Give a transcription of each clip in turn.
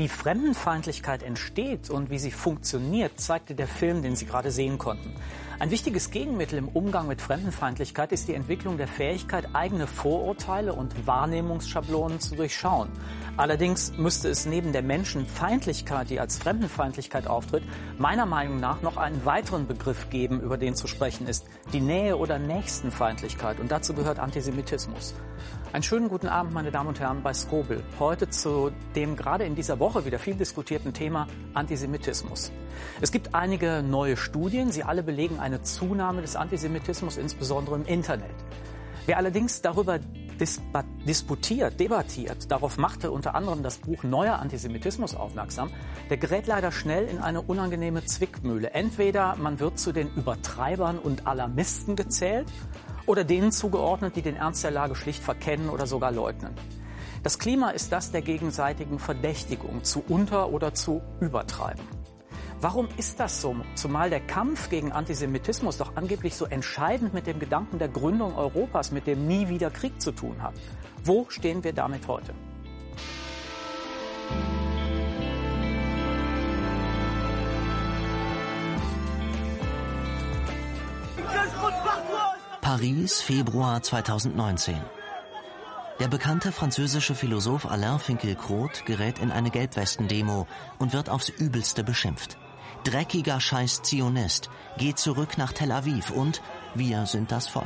Wie Fremdenfeindlichkeit entsteht und wie sie funktioniert, zeigte der Film, den Sie gerade sehen konnten. Ein wichtiges Gegenmittel im Umgang mit Fremdenfeindlichkeit ist die Entwicklung der Fähigkeit, eigene Vorurteile und Wahrnehmungsschablonen zu durchschauen. Allerdings müsste es neben der Menschenfeindlichkeit, die als Fremdenfeindlichkeit auftritt, meiner Meinung nach noch einen weiteren Begriff geben, über den zu sprechen ist: die Nähe- oder Nächstenfeindlichkeit. Und dazu gehört Antisemitismus. Einen schönen guten Abend, meine Damen und Herren, bei Skobel. Heute zu dem gerade in dieser Woche wieder viel diskutierten Thema Antisemitismus. Es gibt einige neue Studien. Sie alle belegen eine Zunahme des Antisemitismus, insbesondere im Internet. Wer allerdings darüber debattiert, darauf machte unter anderem das Buch Neuer Antisemitismus aufmerksam, der gerät leider schnell in eine unangenehme Zwickmühle. Entweder man wird zu den Übertreibern und Alarmisten gezählt oder denen zugeordnet, die den Ernst der Lage schlicht verkennen oder sogar leugnen. Das Klima ist das der gegenseitigen Verdächtigung, zu unter- oder zu übertreiben. Warum ist das so? Zumal der Kampf gegen Antisemitismus doch angeblich so entscheidend mit dem Gedanken der Gründung Europas, mit dem nie wieder Krieg zu tun hat. Wo stehen wir damit heute? Paris, Februar 2019. Der bekannte französische Philosoph Alain Finkielkraut gerät in eine Gelbwesten-Demo und wird aufs Übelste beschimpft. Dreckiger Scheiß Zionist, geh zurück nach Tel Aviv und wir sind das Volk.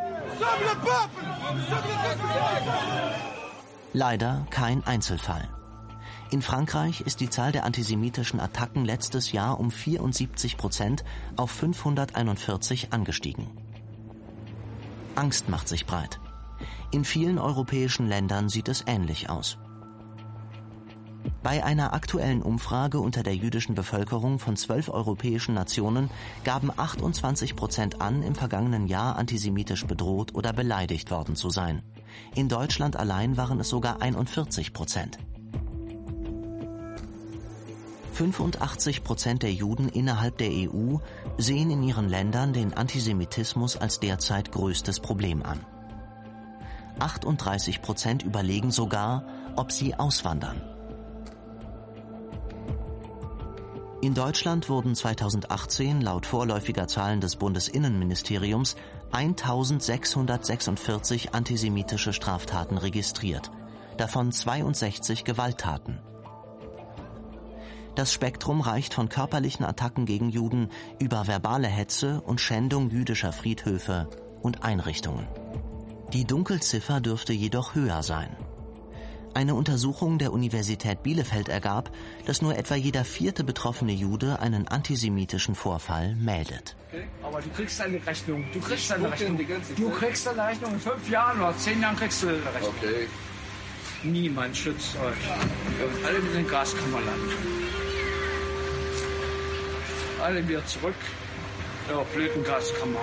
Leider kein Einzelfall. In Frankreich ist die Zahl der antisemitischen Attacken letztes Jahr um 74% auf 541 angestiegen. Angst macht sich breit. In vielen europäischen Ländern sieht es ähnlich aus. Bei einer aktuellen Umfrage unter der jüdischen Bevölkerung von 12 europäischen Nationen gaben 28% an, im vergangenen Jahr antisemitisch bedroht oder beleidigt worden zu sein. In Deutschland allein waren es sogar 41%. 85% der Juden innerhalb der EU sehen in ihren Ländern den Antisemitismus als derzeit größtes Problem an. 38% überlegen sogar, ob sie auswandern. In Deutschland wurden 2018 laut vorläufiger Zahlen des Bundesinnenministeriums 1646 antisemitische Straftaten registriert, davon 62 Gewalttaten. Das Spektrum reicht von körperlichen Attacken gegen Juden über verbale Hetze und Schändung jüdischer Friedhöfe und Einrichtungen. Die Dunkelziffer dürfte jedoch höher sein. Eine Untersuchung der Universität Bielefeld ergab, dass nur etwa jeder 4. betroffene Jude einen antisemitischen Vorfall meldet. Okay, aber du kriegst eine Rechnung. Du kriegst eine Rechnung. Du kriegst eine Rechnung. In 5 Jahren oder 10 Jahren kriegst du eine Rechnung. Okay. Niemand schützt euch. Und alle mit dem Gaskammerland. Alle wieder zurück. Ja, blöden Gaskammer.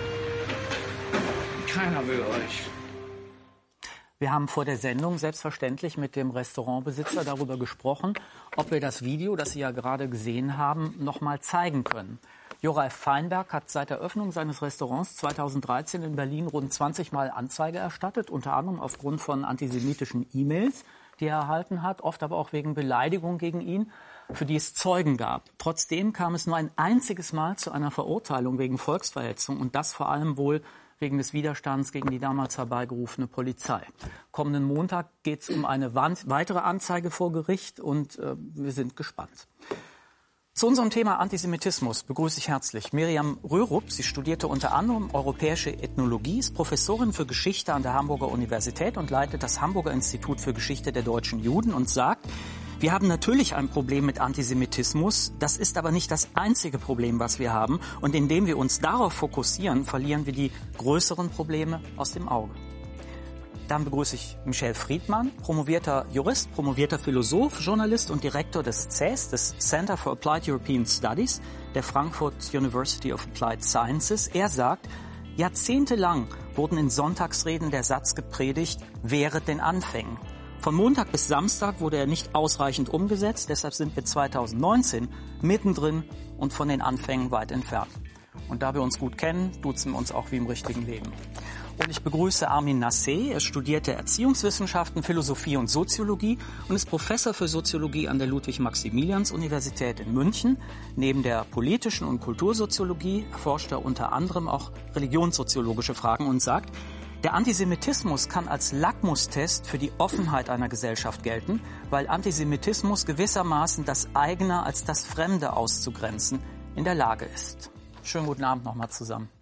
Keiner will euch. Wir haben vor der Sendung selbstverständlich mit dem Restaurantbesitzer darüber gesprochen, ob wir das Video, das Sie ja gerade gesehen haben, noch mal zeigen können. Joralf Feinberg hat seit der Eröffnung seines Restaurants 2013 in Berlin rund 20 Mal Anzeige erstattet, unter anderem aufgrund von antisemitischen E-Mails, die er erhalten hat, oft aber auch wegen Beleidigung gegen ihn, für die es Zeugen gab. Trotzdem kam es nur ein einziges Mal zu einer Verurteilung wegen Volksverhetzung und das vor allem wohl wegen des Widerstands gegen die damals herbeigerufene Polizei. Kommenden Montag geht es um eine weitere Anzeige vor Gericht und wir sind gespannt. Zu unserem Thema Antisemitismus begrüße ich herzlich Miriam Rörup. Sie studierte unter anderem europäische Ethnologie, ist Professorin für Geschichte an der Hamburger Universität und leitet das Hamburger Institut für Geschichte der deutschen Juden und sagt: Wir haben natürlich ein Problem mit Antisemitismus, das ist aber nicht das einzige Problem, was wir haben. Und indem wir uns darauf fokussieren, verlieren wir die größeren Probleme aus dem Auge. Dann begrüße ich Michel Friedmann, promovierter Jurist, promovierter Philosoph, Journalist und Direktor des CES, des Center for Applied European Studies, der Frankfurt University of Applied Sciences. Er sagt, jahrzehntelang wurden in Sonntagsreden der Satz gepredigt, wehret den Anfängen. Von Montag bis Samstag wurde er nicht ausreichend umgesetzt, deshalb sind wir 2019 mittendrin und von den Anfängen weit entfernt. Und da wir uns gut kennen, duzen wir uns auch wie im richtigen Leben. Und ich begrüße Armin Nassé. Er studierte Erziehungswissenschaften, Philosophie und Soziologie und ist Professor für Soziologie an der Ludwig-Maximilians-Universität in München. Neben der politischen und Kultursoziologie erforscht er unter anderem auch religionssoziologische Fragen und sagt, der Antisemitismus kann als Lackmustest für die Offenheit einer Gesellschaft gelten, weil Antisemitismus gewissermaßen das eigene als das Fremde auszugrenzen in der Lage ist. Schönen guten Abend nochmal zusammen.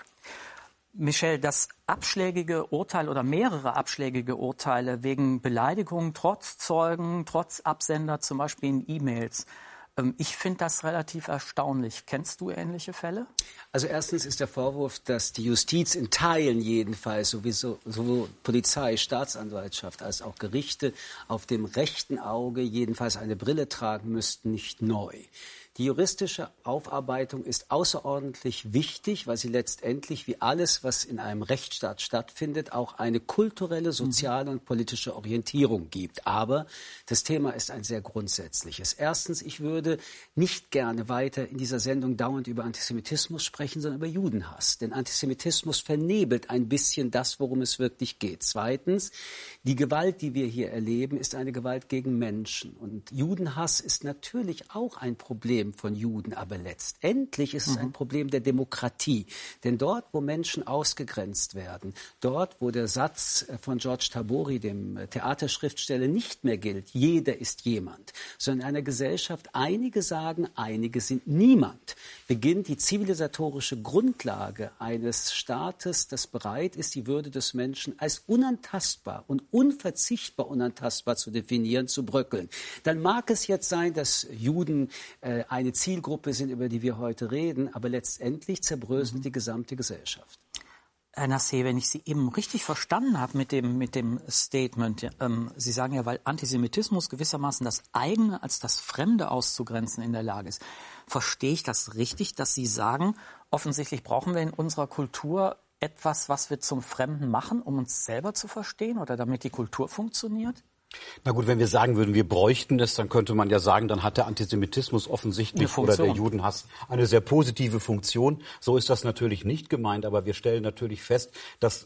Michel, das abschlägige Urteil oder mehrere abschlägige Urteile wegen Beleidigungen trotz Zeugen, trotz Absender, zum Beispiel in E-Mails, ich finde das relativ erstaunlich. Kennst du ähnliche Fälle? Also erstens ist der Vorwurf, dass die Justiz in Teilen jedenfalls, sowieso sowohl Polizei, Staatsanwaltschaft als auch Gerichte auf dem rechten Auge jedenfalls eine Brille tragen müssten, nicht neu. Die juristische Aufarbeitung ist außerordentlich wichtig, weil sie letztendlich, wie alles, was in einem Rechtsstaat stattfindet, auch eine kulturelle, soziale und politische Orientierung gibt. Aber das Thema ist ein sehr grundsätzliches. Erstens, ich würde nicht gerne weiter in dieser Sendung dauernd über Antisemitismus sprechen, sondern über Judenhass. Denn Antisemitismus vernebelt ein bisschen das, worum es wirklich geht. Zweitens, die Gewalt, die wir hier erleben, ist eine Gewalt gegen Menschen. Und Judenhass ist natürlich auch ein Problem von Juden, aber letztendlich ist es ein Problem der Demokratie. Denn dort, wo Menschen ausgegrenzt werden, dort, wo der Satz von George Tabori, dem Theaterschriftsteller, nicht mehr gilt, jeder ist jemand, sondern in einer Gesellschaft, einige sagen, einige sind niemand, beginnt die zivilisatorische Grundlage eines Staates, das bereit ist, die Würde des Menschen als unantastbar und unverzichtbar unantastbar zu definieren, zu bröckeln. Dann mag es jetzt sein, dass Juden eine Zielgruppe sind, über die wir heute reden, aber letztendlich zerbröselt die gesamte Gesellschaft. Herr Nassé, wenn ich Sie eben richtig verstanden habe mit dem Statement, Sie sagen ja, weil Antisemitismus gewissermaßen das eigene als das Fremde auszugrenzen in der Lage ist. Verstehe ich das richtig, dass Sie sagen, offensichtlich brauchen wir in unserer Kultur etwas, was wir zum Fremden machen, um uns selber zu verstehen oder damit die Kultur funktioniert? Na gut, wenn wir sagen würden, wir bräuchten es, dann könnte man ja sagen, dann hat der Antisemitismus offensichtlich oder der Judenhass eine sehr positive Funktion. So ist das natürlich nicht gemeint, aber wir stellen natürlich fest, dass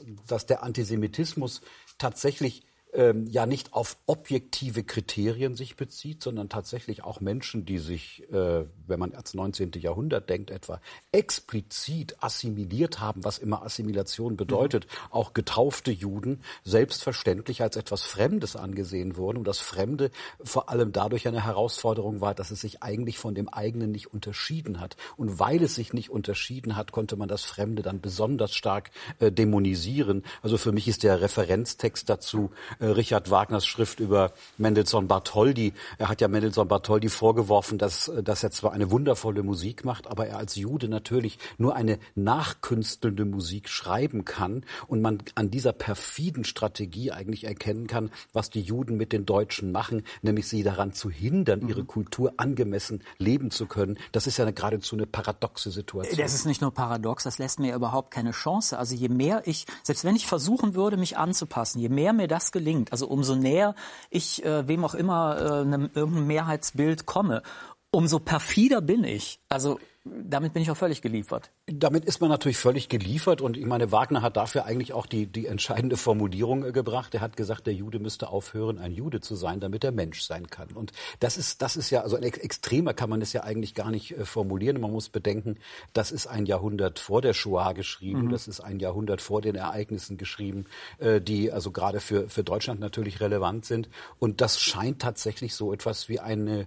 der Antisemitismus tatsächlich ja nicht auf objektive Kriterien sich bezieht, sondern tatsächlich auch Menschen, die sich, wenn man ans 19. Jahrhundert denkt etwa, explizit assimiliert haben, was immer Assimilation bedeutet, auch getaufte Juden selbstverständlich als etwas Fremdes angesehen wurden und das Fremde vor allem dadurch eine Herausforderung war, dass es sich eigentlich von dem eigenen nicht unterschieden hat. Und weil es sich nicht unterschieden hat, konnte man das Fremde dann besonders stark dämonisieren. Also für mich ist der Referenztext dazu Richard Wagners Schrift über Mendelssohn Bartholdy. Er hat ja Mendelssohn Bartholdy vorgeworfen, dass er zwar eine wundervolle Musik macht, aber er als Jude natürlich nur eine nachkünstelnde Musik schreiben kann und man an dieser perfiden Strategie eigentlich erkennen kann, was die Juden mit den Deutschen machen, nämlich sie daran zu hindern, ihre Kultur angemessen leben zu können. Das ist ja geradezu eine paradoxe Situation. Das ist nicht nur paradox, das lässt mir überhaupt keine Chance. Also je mehr selbst wenn ich versuchen würde, mich anzupassen, je mehr mir das gelingt, also umso näher ich wem auch immer irgendein Mehrheitsbild komme, umso perfider bin ich. Also damit bin ich auch völlig geliefert. Damit ist man natürlich völlig geliefert und ich meine, Wagner hat dafür eigentlich auch die entscheidende Formulierung gebracht. Er hat gesagt, der Jude müsste aufhören, ein Jude zu sein, damit er Mensch sein kann. Und das ist ja, also ein extremer kann man es ja eigentlich gar nicht formulieren. Man muss bedenken, das ist ein Jahrhundert vor der Shoah geschrieben, das ist ein Jahrhundert vor den Ereignissen geschrieben, die also gerade für Deutschland natürlich relevant sind. Und das scheint tatsächlich so etwas wie eine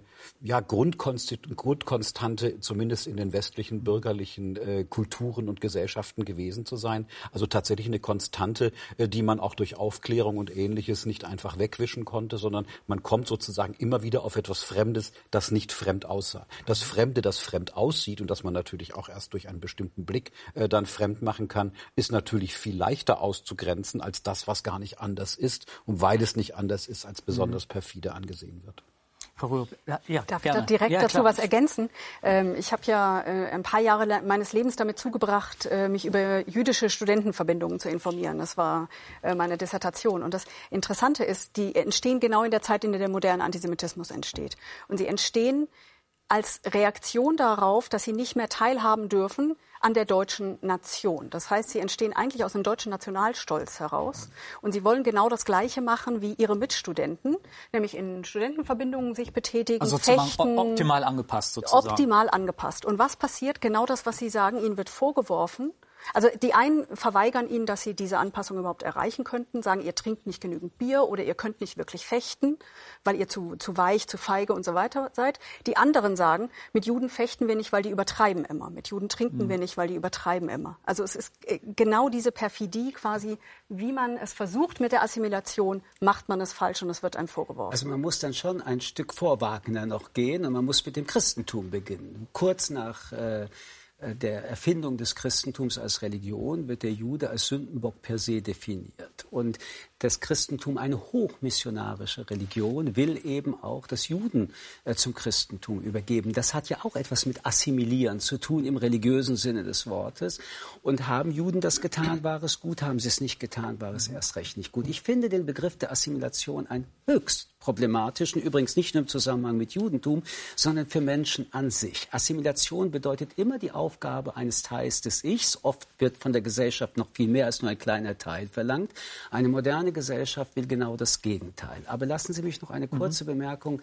Grundkonstante, zumindest in den westlichen bürgerlichen Kulturen und Gesellschaften gewesen zu sein. Also tatsächlich eine Konstante, die man auch durch Aufklärung und Ähnliches nicht einfach wegwischen konnte, sondern man kommt sozusagen immer wieder auf etwas Fremdes, das nicht fremd aussah. Das Fremde, das fremd aussieht und das man natürlich auch erst durch einen bestimmten Blick dann fremd machen kann, ist natürlich viel leichter auszugrenzen als das, was gar nicht anders ist und weil es nicht anders ist, als besonders perfide angesehen wird. Ja, darf ich da direkt dazu was ergänzen? Ich habe ja ein paar Jahre meines Lebens damit zugebracht, mich über jüdische Studentenverbindungen zu informieren. Das war meine Dissertation. Und das Interessante ist, die entstehen genau in der Zeit, in der der moderne Antisemitismus entsteht. Und sie entstehen als Reaktion darauf, dass sie nicht mehr teilhaben dürfen an der deutschen Nation. Das heißt, sie entstehen eigentlich aus einem deutschen Nationalstolz heraus. Und sie wollen genau das Gleiche machen wie ihre Mitstudenten, nämlich in Studentenverbindungen sich betätigen, also fechten. Optimal angepasst sozusagen. Optimal angepasst. Und was passiert? Genau das, was Sie sagen, Ihnen wird vorgeworfen. Also die einen verweigern Ihnen, dass Sie diese Anpassung überhaupt erreichen könnten, sagen, ihr trinkt nicht genügend Bier oder ihr könnt nicht wirklich fechten, weil ihr zu weich, zu feige und so weiter seid. Die anderen sagen, mit Juden fechten wir nicht, weil die übertreiben immer. Mit Juden trinken wir nicht, weil die übertreiben immer. Also es ist genau diese Perfidie quasi, wie man es versucht mit der Assimilation, macht man es falsch und es wird einem vorgeworfen. Also man muss dann schon ein Stück vor Wagner noch gehen und man muss mit dem Christentum beginnen. Kurz nach der Erfindung des Christentums als Religion wird der Jude als Sündenbock per se definiert. Und das Christentum, eine hochmissionarische Religion, will eben auch das Juden zum Christentum übergeben. Das hat ja auch etwas mit Assimilieren zu tun im religiösen Sinne des Wortes. Und haben Juden das getan, war es gut, haben sie es nicht getan, war es erst recht nicht gut. Ich finde den Begriff der Assimilation ein höchst problematischen, übrigens nicht nur im Zusammenhang mit Judentum, sondern für Menschen an sich. Assimilation bedeutet immer die Aufgabe eines Teils des Ichs. Oft wird von der Gesellschaft noch viel mehr als nur ein kleiner Teil verlangt. Eine moderne Gesellschaft will genau das Gegenteil. Aber lassen Sie mich noch eine kurze Bemerkung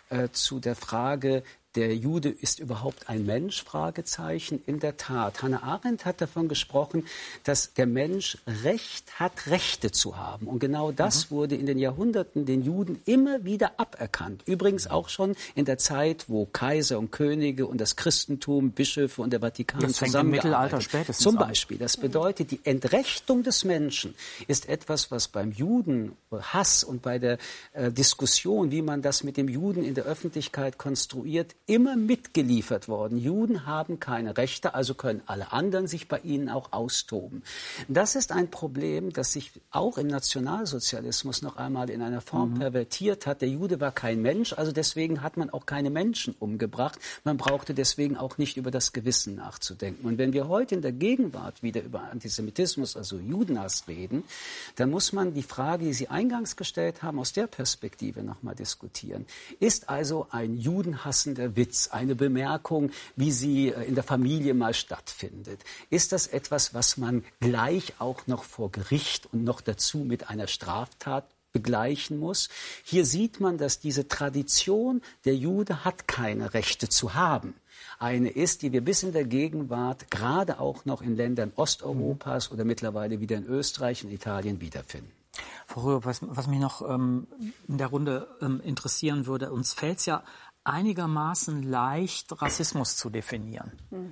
zu der Frage, der Jude ist überhaupt ein Mensch? Fragezeichen. In der Tat. Hannah Arendt hat davon gesprochen, dass der Mensch Recht hat, Rechte zu haben. Und genau das wurde in den Jahrhunderten den Juden immer wieder aberkannt. Übrigens auch schon in der Zeit, wo Kaiser und Könige und das Christentum, Bischöfe und der Vatikan zusammengearbeitet. Im Mittelalter spätestens Zum Beispiel. Das bedeutet, die Entrechtung des Menschen ist etwas, was beim Judenhass und bei der Diskussion, wie man das mit dem Juden in der Öffentlichkeit konstruiert, immer mitgeliefert worden. Juden haben keine Rechte, also können alle anderen sich bei ihnen auch austoben. Das ist ein Problem, das sich auch im Nationalsozialismus noch einmal in einer Form pervertiert hat. Der Jude war kein Mensch, also deswegen hat man auch keine Menschen umgebracht. Man brauchte deswegen auch nicht über das Gewissen nachzudenken. Und wenn wir heute in der Gegenwart wieder über Antisemitismus, also Judenhass reden, dann muss man die Frage, die Sie eingangs gestellt haben, aus der Perspektive nochmal diskutieren. Ist also ein judenhassender Witz, eine Bemerkung, wie sie in der Familie mal stattfindet. Ist das etwas, was man gleich auch noch vor Gericht und noch dazu mit einer Straftat begleichen muss? Hier sieht man, dass diese Tradition, der Jude hat keine Rechte zu haben, eine ist, die wir bis in der Gegenwart gerade auch noch in Ländern Osteuropas oder mittlerweile wieder in Österreich und Italien wiederfinden. Frau Röhr, was mich noch in der Runde interessieren würde, uns fällt es ja einigermaßen leicht, Rassismus zu definieren.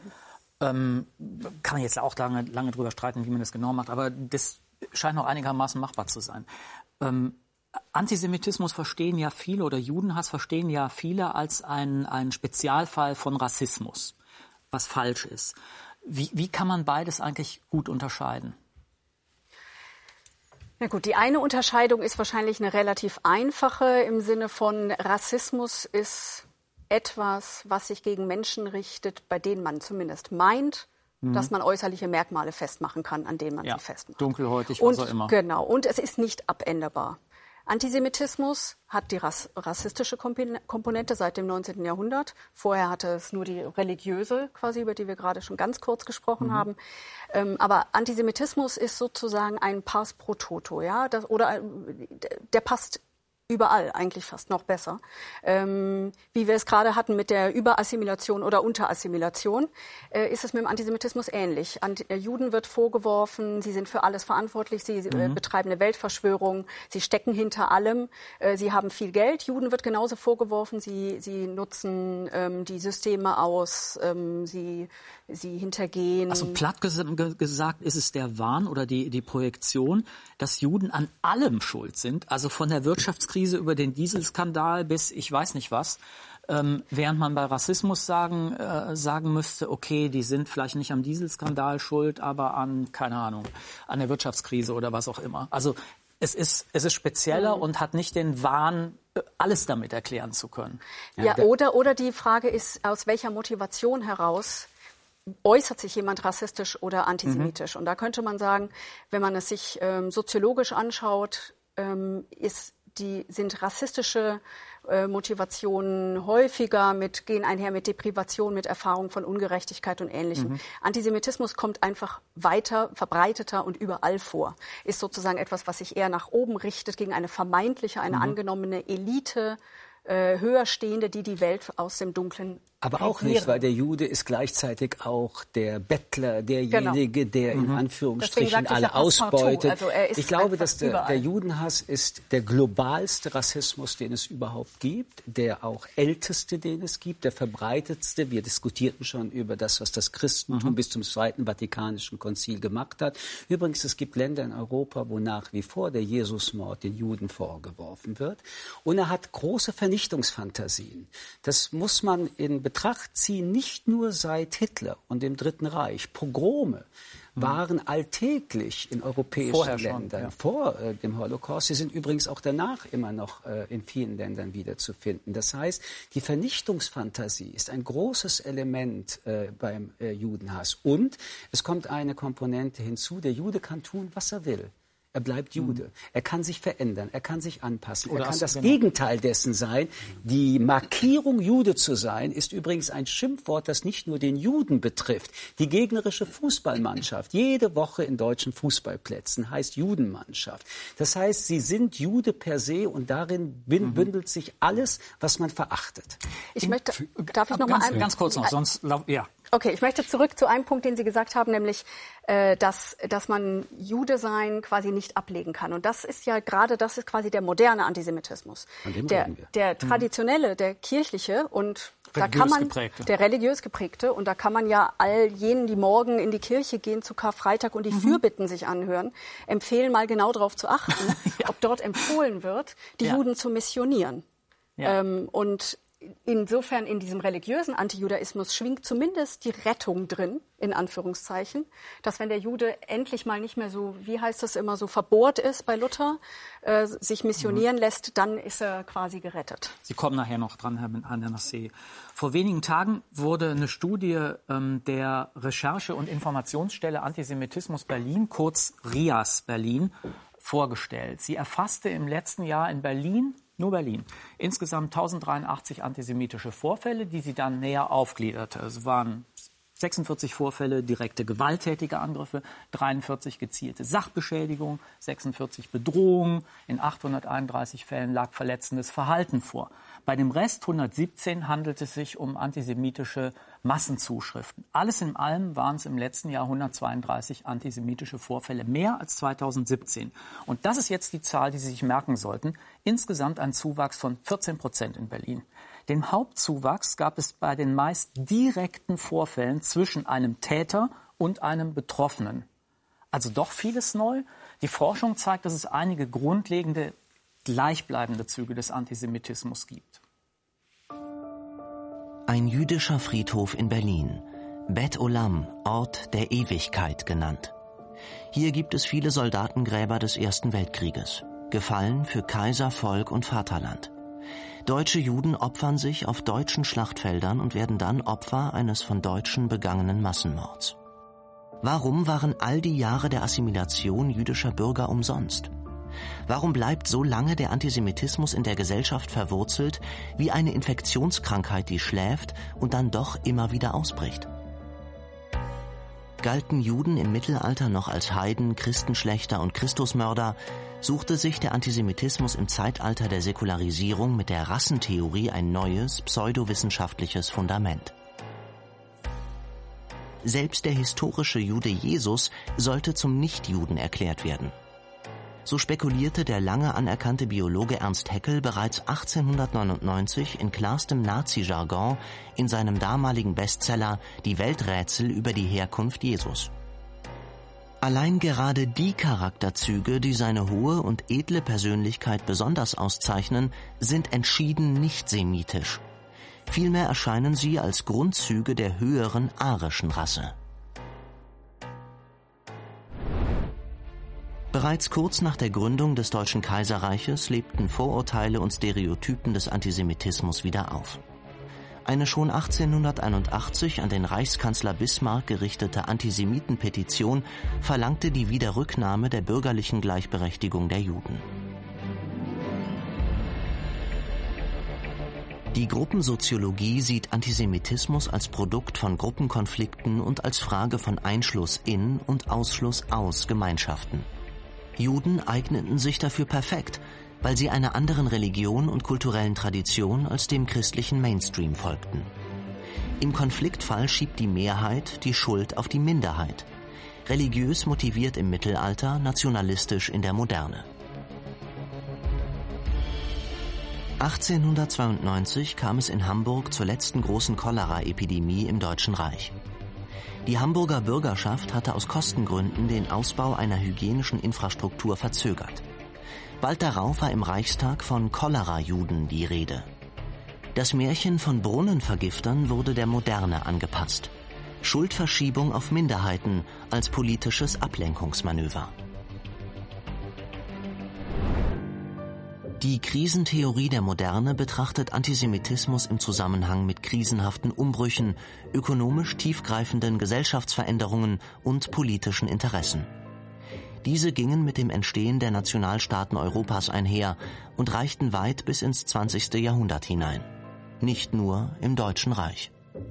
Kann man jetzt auch lange drüber streiten, wie man das genau macht, aber das scheint noch einigermaßen machbar zu sein. Antisemitismus verstehen ja viele oder Judenhass verstehen ja viele als einen Spezialfall von Rassismus, was falsch ist. Wie kann man beides eigentlich gut unterscheiden? Na gut, die eine Unterscheidung ist wahrscheinlich eine relativ einfache im Sinne von Rassismus ist etwas, was sich gegen Menschen richtet, bei denen man zumindest meint, dass man äußerliche Merkmale festmachen kann, an denen man sie festmacht. Dunkelhäutig, was auch immer. Genau, und es ist nicht abänderbar. Antisemitismus hat die rassistische Komponente seit dem 19. Jahrhundert. Vorher hatte es nur die religiöse, quasi, über die wir gerade schon ganz kurz gesprochen haben. Aber Antisemitismus ist sozusagen ein Pars pro toto, ja, der passt überall, eigentlich fast noch besser. Wie wir es gerade hatten mit der Überassimilation oder Unterassimilation, ist es mit dem Antisemitismus ähnlich. Juden wird vorgeworfen, sie sind für alles verantwortlich, sie betreiben eine Weltverschwörung, sie stecken hinter allem, sie haben viel Geld. Juden wird genauso vorgeworfen, sie nutzen die Systeme aus, sie hintergehen. Also platt gesagt ist es der Wahn oder die Projektion, dass Juden an allem schuld sind, also von der Wirtschaftskrise über den Dieselskandal bis ich weiß nicht was, während man bei Rassismus sagen müsste, okay, die sind vielleicht nicht am Dieselskandal schuld, aber an, keine Ahnung, an der Wirtschaftskrise oder was auch immer. Also es ist spezieller und hat nicht den Wahn, alles damit erklären zu können. Ja, oder die Frage ist, aus welcher Motivation heraus äußert sich jemand rassistisch oder antisemitisch? Und da könnte man sagen, wenn man es sich soziologisch anschaut, sind rassistische Motivationen häufiger gehen einher mit Deprivation, mit Erfahrung von Ungerechtigkeit und Ähnlichem. Antisemitismus kommt einfach weiter, verbreiteter und überall vor. Ist sozusagen etwas, was sich eher nach oben richtet gegen eine vermeintliche, eine angenommene Elite, höher stehende, die Welt aus dem Dunklen. Aber auch nicht, weil der Jude ist gleichzeitig auch der Bettler, derjenige, der in Anführungsstrichen alle ausbeutet. Also ich glaube, dass der Judenhass ist der globalste Rassismus, den es überhaupt gibt, der auch älteste, den es gibt, der verbreitetste. Wir diskutierten schon über das, was das Christentum bis zum Zweiten Vatikanischen Konzil gemacht hat. Übrigens, es gibt Länder in Europa, wo nach wie vor der Jesusmord den Juden vorgeworfen wird. Und er hat große Vernichtungsfantasien. Das muss man in Betracht ziehen, nicht nur seit Hitler und dem Dritten Reich. Pogrome waren alltäglich in europäischen Ländern vor dem Holocaust. Sie sind übrigens auch danach immer noch in vielen Ländern wiederzufinden. Das heißt, die Vernichtungsfantasie ist ein großes Element beim Judenhass. Und es kommt eine Komponente hinzu, der Jude kann tun, was er will. Er bleibt Jude. Er kann sich verändern, er kann sich anpassen. Er kann das Gegenteil dessen sein. Die Markierung, Jude zu sein, ist übrigens ein Schimpfwort, das nicht nur den Juden betrifft. Die gegnerische Fußballmannschaft, jede Woche in deutschen Fußballplätzen, heißt Judenmannschaft. Das heißt, sie sind Jude per se und darin bündelt sich alles, was man verachtet. Darf ich noch mal ganz kurz noch, sonst ja. Okay, ich möchte zurück zu einem Punkt, den Sie gesagt haben, nämlich, dass man Jude sein quasi nicht ablegen kann. Und das ist quasi der moderne Antisemitismus. Der traditionelle, der kirchliche und da kann man, der religiös geprägte, und da kann man ja all jenen, die morgen in die Kirche gehen zu Karfreitag und die Fürbitten sich anhören, empfehlen, mal genau darauf zu achten, ob dort empfohlen wird, die Juden zu missionieren. Und insofern in diesem religiösen Antijudaismus schwingt zumindest die Rettung drin, in Anführungszeichen, dass wenn der Jude endlich mal nicht mehr so, wie heißt das immer, so verbohrt ist bei Luther, sich missionieren lässt, dann ist er quasi gerettet. Sie kommen nachher noch dran, Herr Nassé. Vor wenigen Tagen wurde eine Studie der Recherche- und Informationsstelle Antisemitismus Berlin, kurz RIAS Berlin, vorgestellt. Sie erfasste im letzten Jahr in Berlin, nur Berlin, insgesamt 1083 antisemitische Vorfälle, die sie dann näher aufgliederte. Es waren 46 Vorfälle direkte gewalttätige Angriffe, 43 gezielte Sachbeschädigungen, 46 Bedrohungen. In 831 Fällen lag verletzendes Verhalten vor. Bei dem Rest, 117, handelt es sich um antisemitische Massenzuschriften. Alles in allem waren es im letzten Jahr 132 antisemitische Vorfälle, mehr als 2017. Und das ist jetzt die Zahl, die Sie sich merken sollten. Insgesamt ein Zuwachs von 14% in Berlin. Den Hauptzuwachs gab es bei den meist direkten Vorfällen zwischen einem Täter und einem Betroffenen. Also doch vieles neu. Die Forschung zeigt, dass es einige grundlegende, gleichbleibende Züge des Antisemitismus gibt. Ein jüdischer Friedhof in Berlin, Bet Olam, Ort der Ewigkeit genannt. Hier gibt es viele Soldatengräber des Ersten Weltkrieges, gefallen für Kaiser, Volk und Vaterland. Deutsche Juden opfern sich auf deutschen Schlachtfeldern und werden dann Opfer eines von Deutschen begangenen Massenmords. Warum waren all die Jahre der Assimilation jüdischer Bürger umsonst? Warum bleibt so lange der Antisemitismus in der Gesellschaft verwurzelt, wie eine Infektionskrankheit, die schläft und dann doch immer wieder ausbricht? Galten Juden im Mittelalter noch als Heiden, Christenschlächter und Christusmörder, suchte sich der Antisemitismus im Zeitalter der Säkularisierung mit der Rassentheorie ein neues, pseudowissenschaftliches Fundament. Selbst der historische Jude Jesus sollte zum Nichtjuden erklärt werden. So spekulierte der lange anerkannte Biologe Ernst Haeckel bereits 1899 in klarstem Nazi-Jargon in seinem damaligen Bestseller »Die Welträtsel über die Herkunft Jesus«. Allein gerade die Charakterzüge, die seine hohe und edle Persönlichkeit besonders auszeichnen, sind entschieden nicht semitisch. Vielmehr erscheinen sie als Grundzüge der höheren arischen Rasse. Bereits kurz nach der Gründung des Deutschen Kaiserreiches lebten Vorurteile und Stereotypen des Antisemitismus wieder auf. Eine schon 1881 an den Reichskanzler Bismarck gerichtete Antisemitenpetition verlangte die Wiederrücknahme der bürgerlichen Gleichberechtigung der Juden. Die Gruppensoziologie sieht Antisemitismus als Produkt von Gruppenkonflikten und als Frage von Einschluss in und Ausschluss aus Gemeinschaften. Juden eigneten sich dafür perfekt, weil sie einer anderen Religion und kulturellen Tradition als dem christlichen Mainstream folgten. Im Konfliktfall schiebt die Mehrheit die Schuld auf die Minderheit. Religiös motiviert im Mittelalter, nationalistisch in der Moderne. 1892 kam es in Hamburg zur letzten großen Cholera-Epidemie im Deutschen Reich. Die Hamburger Bürgerschaft hatte aus Kostengründen den Ausbau einer hygienischen Infrastruktur verzögert. Bald darauf war im Reichstag von Cholera-Juden die Rede. Das Märchen von Brunnenvergiftern wurde der Moderne angepasst. Schuldverschiebung auf Minderheiten als politisches Ablenkungsmanöver. Die Krisentheorie der Moderne betrachtet Antisemitismus im Zusammenhang mit krisenhaften Umbrüchen, ökonomisch tiefgreifenden Gesellschaftsveränderungen und politischen Interessen. Diese gingen mit dem Entstehen der Nationalstaaten Europas einher und reichten weit bis ins 20. Jahrhundert hinein. Nicht nur im Deutschen Reich.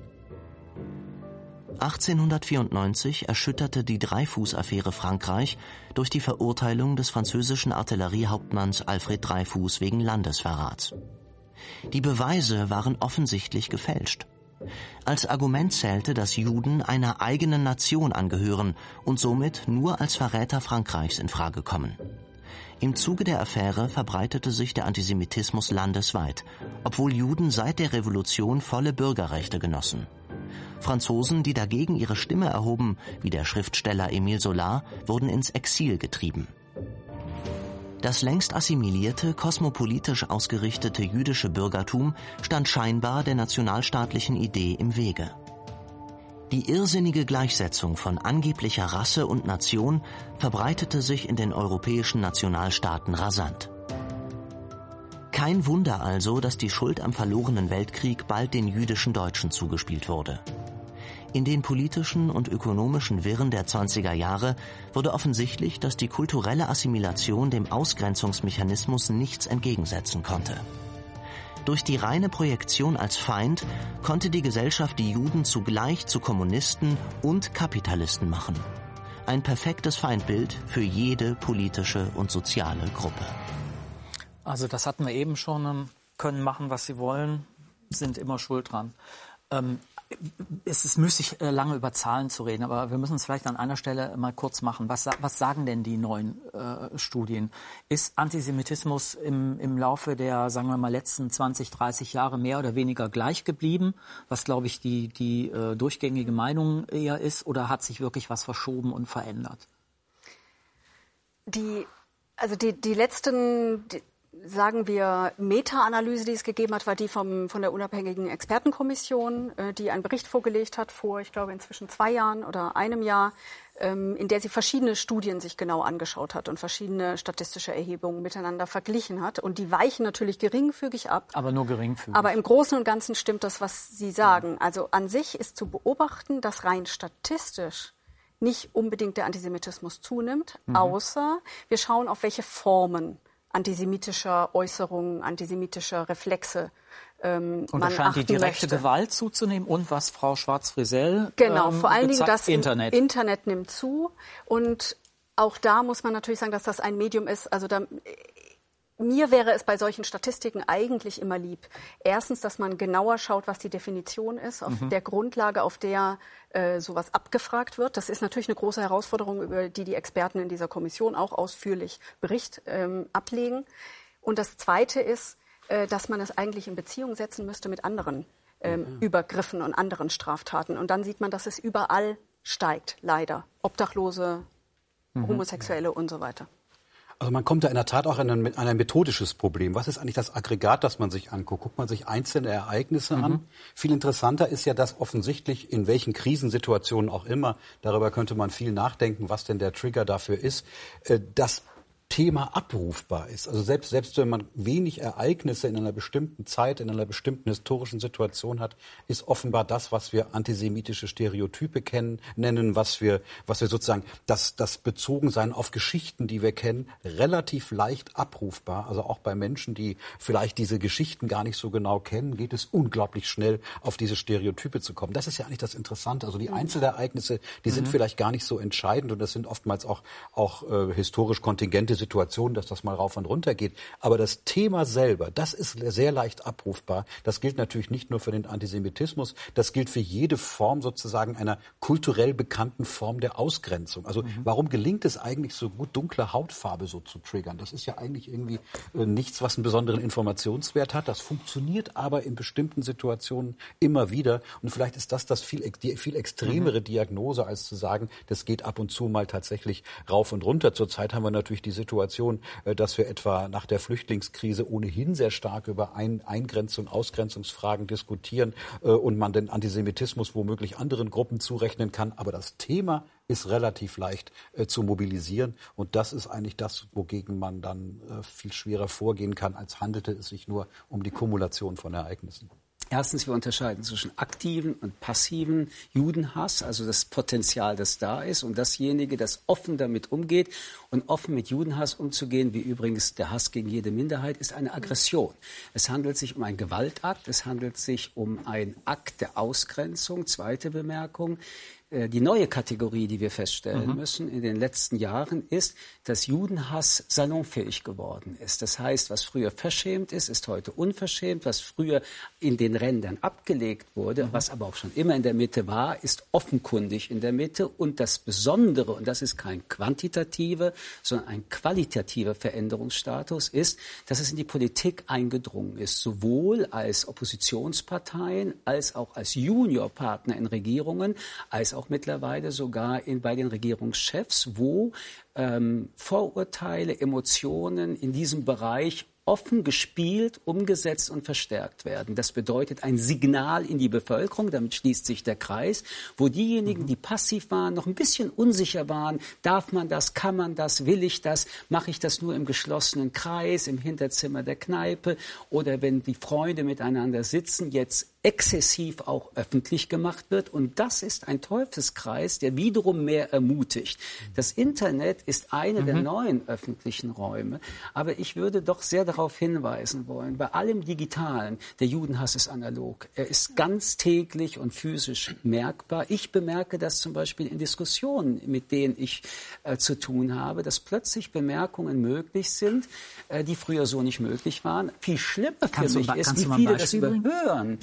1894 erschütterte die Dreyfus-Affäre Frankreich durch die Verurteilung des französischen Artilleriehauptmanns Alfred Dreyfus wegen Landesverrats. Die Beweise waren offensichtlich gefälscht. Als Argument zählte, dass Juden einer eigenen Nation angehören und somit nur als Verräter Frankreichs in Frage kommen. Im Zuge der Affäre verbreitete sich der Antisemitismus landesweit, obwohl Juden seit der Revolution volle Bürgerrechte genossen. Franzosen, die dagegen ihre Stimme erhoben, wie der Schriftsteller Émile Zola, wurden ins Exil getrieben. Das längst assimilierte, kosmopolitisch ausgerichtete jüdische Bürgertum stand scheinbar der nationalstaatlichen Idee im Wege. Die irrsinnige Gleichsetzung von angeblicher Rasse und Nation verbreitete sich in den europäischen Nationalstaaten rasant. Kein Wunder also, dass die Schuld am verlorenen Weltkrieg bald den jüdischen Deutschen zugespielt wurde. In den politischen und ökonomischen Wirren der 20er Jahre wurde offensichtlich, dass die kulturelle Assimilation dem Ausgrenzungsmechanismus nichts entgegensetzen konnte. Durch die reine Projektion als Feind konnte die Gesellschaft die Juden zugleich zu Kommunisten und Kapitalisten machen. Ein perfektes Feindbild für jede politische und soziale Gruppe. Also das hatten wir eben schon, können machen, was sie wollen, sind immer schuld dran. Es ist müßig, lange über Zahlen zu reden, aber wir müssen es vielleicht an einer Stelle mal kurz machen. Was sagen denn die neuen Studien? Ist Antisemitismus im Laufe der, sagen wir mal, letzten 20, 30 Jahre mehr oder weniger gleich geblieben, was, glaube ich, die durchgängige Meinung eher ist, oder hat sich wirklich was verschoben und verändert? Die letzten... sagen wir, Meta-Analyse, die es gegeben hat, war die von der unabhängigen Expertenkommission, die einen Bericht vorgelegt hat vor, ich glaube, inzwischen 2 Jahren oder einem Jahr, in der sie verschiedene Studien sich genau angeschaut hat und verschiedene statistische Erhebungen miteinander verglichen hat. Und die weichen natürlich geringfügig ab. Aber nur geringfügig. Aber im Großen und Ganzen stimmt das, was Sie sagen. Ja. Also an sich ist zu beobachten, dass rein statistisch nicht unbedingt der Antisemitismus zunimmt, außer wir schauen auf welche Formen antisemitischer Äußerungen, antisemitischer Reflexe und da scheint die direkte Gewalt zuzunehmen und was Frau Schwarz-Frisell genau, vor allen Dingen das Internet nimmt zu. Und auch da muss man natürlich sagen, dass das ein Medium ist. Also mir wäre es bei solchen Statistiken eigentlich immer lieb. Erstens, dass man genauer schaut, was die Definition ist, auf der Grundlage, auf der sowas abgefragt wird. Das ist natürlich eine große Herausforderung, über die Experten in dieser Kommission auch ausführlich Bericht ablegen. Und das Zweite ist, dass man es eigentlich in Beziehung setzen müsste mit anderen Übergriffen und anderen Straftaten. Und dann sieht man, dass es überall steigt, leider. Obdachlose, Homosexuelle und so weiter. Also man kommt da in der Tat auch an ein methodisches Problem. Was ist eigentlich das Aggregat, das man sich anguckt? Guckt man sich einzelne Ereignisse an? Viel interessanter ist ja, dass offensichtlich in welchen Krisensituationen auch immer, darüber könnte man viel nachdenken, was denn der Trigger dafür ist, dass Thema abrufbar ist. Also selbst wenn man wenig Ereignisse in einer bestimmten Zeit, in einer bestimmten historischen Situation hat, ist offenbar das, was wir antisemitische Stereotype nennen, was wir sozusagen das Bezogensein auf Geschichten, die wir kennen, relativ leicht abrufbar. Also auch bei Menschen, die vielleicht diese Geschichten gar nicht so genau kennen, geht es unglaublich schnell, auf diese Stereotype zu kommen. Das ist ja eigentlich das Interessante. Also die Einzelereignisse, die sind vielleicht gar nicht so entscheidend und das sind oftmals auch historisch kontingente Situationen, dass das mal rauf und runter geht. Aber das Thema selber, das ist sehr leicht abrufbar. Das gilt natürlich nicht nur für den Antisemitismus, das gilt für jede Form sozusagen einer kulturell bekannten Form der Ausgrenzung. Also warum gelingt es eigentlich so gut, dunkle Hautfarbe so zu triggern? Das ist ja eigentlich irgendwie nichts, was einen besonderen Informationswert hat. Das funktioniert aber in bestimmten Situationen immer wieder. Und vielleicht ist das die viel extremere Diagnose, als zu sagen, das geht ab und zu mal tatsächlich rauf und runter. Zurzeit haben wir natürlich die Situation, dass wir etwa nach der Flüchtlingskrise ohnehin sehr stark über Eingrenzung, Ausgrenzungsfragen diskutieren und man den Antisemitismus womöglich anderen Gruppen zurechnen kann. Aber das Thema ist relativ leicht zu mobilisieren. Und das ist eigentlich das, wogegen man dann viel schwerer vorgehen kann, als handelte es sich nur um die Kumulation von Ereignissen. Erstens, wir unterscheiden zwischen aktiven und passiven Judenhass, also das Potenzial, das da ist, und dasjenige, das offen damit umgeht. Und offen mit Judenhass umzugehen, wie übrigens der Hass gegen jede Minderheit, ist eine Aggression. Es handelt sich um einen Gewaltakt, es handelt sich um einen Akt der Ausgrenzung. Zweite Bemerkung. Die neue Kategorie, die wir feststellen müssen in den letzten Jahren, ist, dass Judenhass salonfähig geworden ist. Das heißt, was früher verschämt ist, ist heute unverschämt. Was früher in den Rändern abgelegt wurde, was aber auch schon immer in der Mitte war, ist offenkundig in der Mitte. Und das Besondere, und das ist kein quantitativer, sondern ein qualitativer Veränderungsstatus, ist, dass es in die Politik eingedrungen ist, sowohl als Oppositionsparteien, als auch als Juniorpartner in Regierungen, als auch mittlerweile sogar bei den Regierungschefs, wo Vorurteile, Emotionen in diesem Bereich offen gespielt, umgesetzt und verstärkt werden. Das bedeutet ein Signal in die Bevölkerung, damit schließt sich der Kreis, wo diejenigen, die passiv waren, noch ein bisschen unsicher waren, darf man das, kann man das, will ich das, mache ich das nur im geschlossenen Kreis, im Hinterzimmer der Kneipe oder wenn die Freunde miteinander sitzen, jetzt exzessiv auch öffentlich gemacht wird. Und das ist ein Teufelskreis, der wiederum mehr ermutigt. Das Internet ist eine der neuen öffentlichen Räume. Aber ich würde doch sehr darauf hinweisen wollen, bei allem Digitalen, der Judenhass ist analog. Er ist ganz täglich und physisch merkbar. Ich bemerke das zum Beispiel in Diskussionen, mit denen ich zu tun habe, dass plötzlich Bemerkungen möglich sind, die früher so nicht möglich waren. Viel schlimmer für mich ist, wie viele das überhören.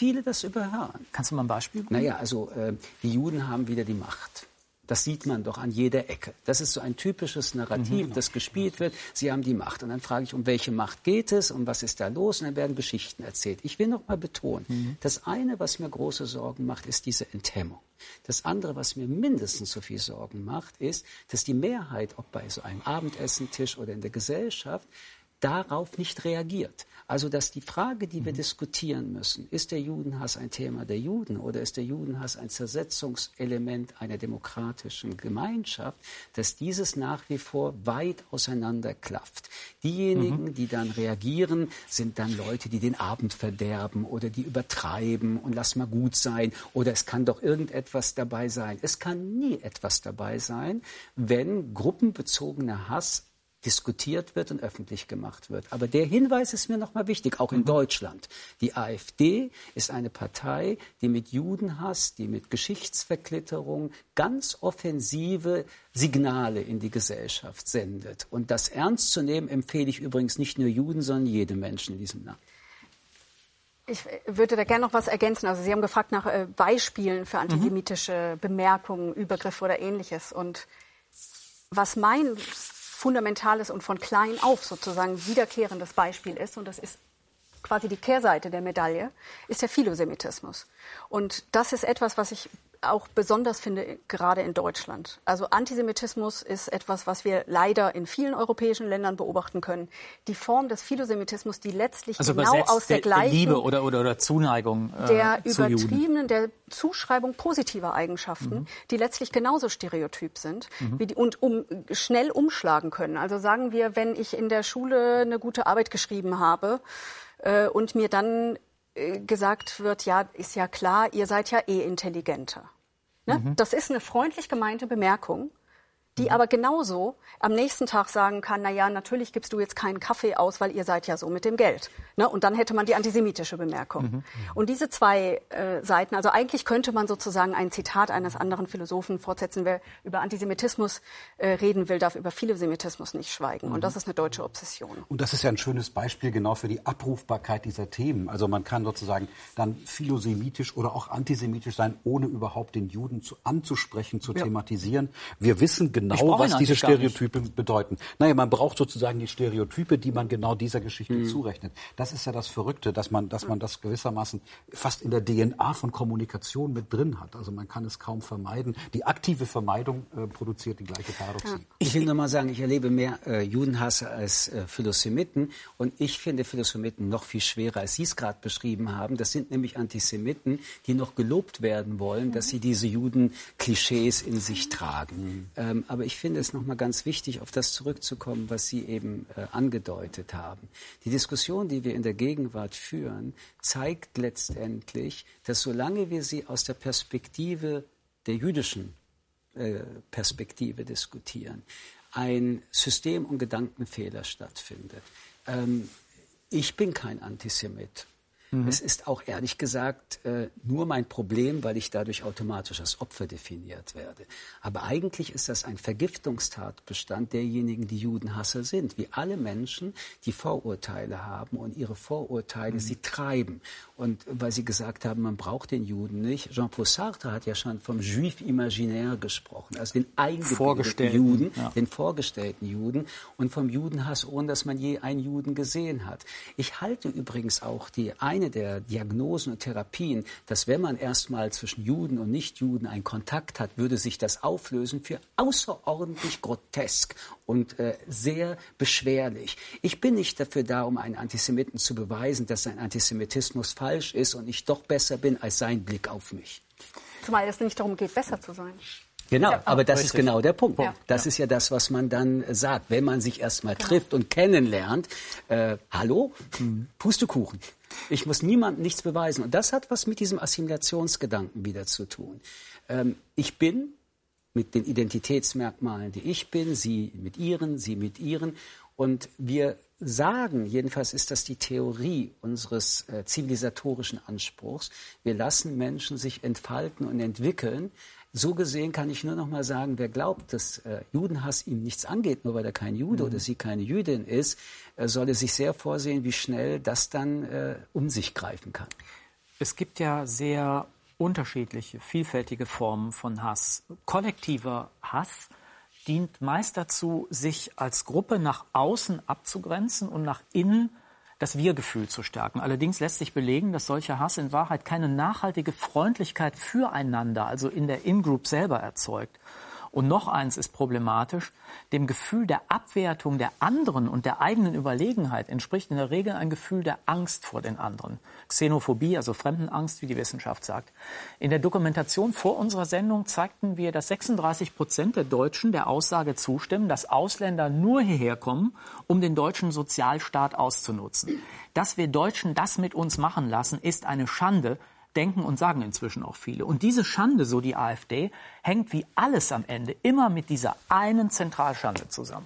Kannst du mal ein Beispiel bringen? Naja, also die Juden haben wieder die Macht. Das sieht man doch an jeder Ecke. Das ist so ein typisches Narrativ, das gespielt wird. Sie haben die Macht. Und dann frage ich, um welche Macht geht es und was ist da los? Und dann werden Geschichten erzählt. Ich will noch mal betonen, das eine, was mir große Sorgen macht, ist diese Enthemmung. Das andere, was mir mindestens so viel Sorgen macht, ist, dass die Mehrheit, ob bei so einem Abendessentisch oder in der Gesellschaft, darauf nicht reagiert. Also dass die Frage, die wir diskutieren müssen, ist der Judenhass ein Thema der Juden oder ist der Judenhass ein Zersetzungselement einer demokratischen Gemeinschaft, dass dieses nach wie vor weit auseinanderklafft. Diejenigen, die dann reagieren, sind dann Leute, die den Abend verderben oder die übertreiben und lass mal gut sein oder es kann doch irgendetwas dabei sein. Es kann nie etwas dabei sein, wenn gruppenbezogener Hass diskutiert wird und öffentlich gemacht wird. Aber der Hinweis ist mir nochmal wichtig, auch in Deutschland. Die AfD ist eine Partei, die mit Judenhass, die mit Geschichtsverklitterung ganz offensive Signale in die Gesellschaft sendet. Und das ernst zu nehmen, empfehle ich übrigens nicht nur Juden, sondern jedem Menschen in diesem Land. Ich würde da gerne noch was ergänzen. Also Sie haben gefragt nach Beispielen für antisemitische Bemerkungen, Übergriffe oder Ähnliches. Und was mein fundamentales und von klein auf sozusagen wiederkehrendes Beispiel ist, und das ist quasi die Kehrseite der Medaille, ist der Philosemitismus. Und das ist etwas, was ich auch besonders finde, gerade in Deutschland. Also Antisemitismus ist etwas, was wir leider in vielen europäischen Ländern beobachten können. Die Form des Philosemitismus, die letztlich genau aus der gleichen Liebe oder Zuneigung der zu übertriebenen, der Zuschreibung positiver Eigenschaften, die letztlich genauso stereotyp sind und schnell umschlagen können. Also sagen wir, wenn ich in der Schule eine gute Arbeit geschrieben habe und mir dann gesagt wird, ja, ist ja klar, ihr seid ja intelligenter. Ne? Das ist eine freundlich gemeinte Bemerkung, die aber genauso am nächsten Tag sagen kann, na ja, natürlich gibst du jetzt keinen Kaffee aus, weil ihr seid ja so mit dem Geld. Ne? Und dann hätte man die antisemitische Bemerkung. Und diese zwei Seiten, also eigentlich könnte man sozusagen ein Zitat eines anderen Philosophen fortsetzen, wer über Antisemitismus reden will, darf über Philosemitismus nicht schweigen. Und das ist eine deutsche Obsession. Und das ist ja ein schönes Beispiel genau für die Abrufbarkeit dieser Themen. Also man kann sozusagen dann philosemitisch oder auch antisemitisch sein, ohne überhaupt den Juden anzusprechen, zu thematisieren. Wir wissen genau, was diese Stereotype bedeuten. Naja, man braucht sozusagen die Stereotype, die man genau dieser Geschichte zurechnet. Das ist ja das Verrückte, dass man das gewissermaßen fast in der DNA von Kommunikation mit drin hat. Also man kann es kaum vermeiden. Die aktive Vermeidung produziert die gleiche Paradoxie. Ich will nur mal sagen, ich erlebe mehr Judenhass als Philosemiten. Und ich finde Philosemiten noch viel schwerer, als Sie es gerade beschrieben haben. Das sind nämlich Antisemiten, die noch gelobt werden wollen, dass sie diese Juden-Klischees in sich tragen. Aber ich finde es nochmal ganz wichtig, auf das zurückzukommen, was Sie eben angedeutet haben. Die Diskussion, die wir in der Gegenwart führen, zeigt letztendlich, dass solange wir sie aus der Perspektive der jüdischen Perspektive diskutieren, ein System- und Gedankenfehler stattfindet. Ich bin kein Antisemit. Es ist auch ehrlich gesagt nur mein Problem, weil ich dadurch automatisch als Opfer definiert werde. Aber eigentlich ist das ein Vergiftungstatbestand derjenigen, die Judenhasser sind. Wie alle Menschen, die Vorurteile haben und ihre Vorurteile sie treiben. Und weil Sie gesagt haben, man braucht den Juden nicht. Jean-Paul Sartre hat ja schon vom Juif imaginaire gesprochen, also den eingebildeten Juden, den vorgestellten Juden und vom Judenhass, ohne dass man je einen Juden gesehen hat. Ich halte übrigens auch eine der Diagnosen und Therapien, dass wenn man erstmal zwischen Juden und Nichtjuden einen Kontakt hat, würde sich das auflösen, für außerordentlich grotesk und sehr beschwerlich. Ich bin nicht dafür da, um einen Antisemiten zu beweisen, dass sein Antisemitismus falsch ist und ich doch besser bin als sein Blick auf mich. Zumal es nicht darum geht, besser zu sein. Genau, aber das ist genau der Punkt. Ja. Das ist ja das, was man dann sagt, wenn man sich erstmal trifft und kennenlernt. Hallo? Pustekuchen. Ich muss niemandem nichts beweisen. Und das hat was mit diesem Assimilationsgedanken wieder zu tun. Ich bin mit den Identitätsmerkmalen, die ich bin, Sie mit Ihren, Sie mit Ihren. Und wir sagen, jedenfalls ist das die Theorie unseres zivilisatorischen Anspruchs, wir lassen Menschen sich entfalten und entwickeln. So gesehen kann ich nur noch mal sagen, wer glaubt, dass Judenhass ihm nichts angeht, nur weil er kein Jude oder sie keine Jüdin ist, solle sich sehr vorsehen, wie schnell das dann um sich greifen kann. Es gibt ja sehr unterschiedliche, vielfältige Formen von Hass. Kollektiver Hass dient meist dazu, sich als Gruppe nach außen abzugrenzen und nach innen das Wir-Gefühl zu stärken. Allerdings lässt sich belegen, dass solcher Hass in Wahrheit keine nachhaltige Freundlichkeit füreinander, also in der In-Group selber erzeugt. Und noch eins ist problematisch, dem Gefühl der Abwertung der anderen und der eigenen Überlegenheit entspricht in der Regel ein Gefühl der Angst vor den anderen. Xenophobie, also Fremdenangst, wie die Wissenschaft sagt. In der Dokumentation vor unserer Sendung zeigten wir, dass 36% der Deutschen der Aussage zustimmen, dass Ausländer nur hierher kommen, um den deutschen Sozialstaat auszunutzen. Dass wir Deutschen das mit uns machen lassen, ist eine Schande, denken und sagen inzwischen auch viele. Und diese Schande, so die AfD, hängt wie alles am Ende immer mit dieser einen Zentralschande zusammen.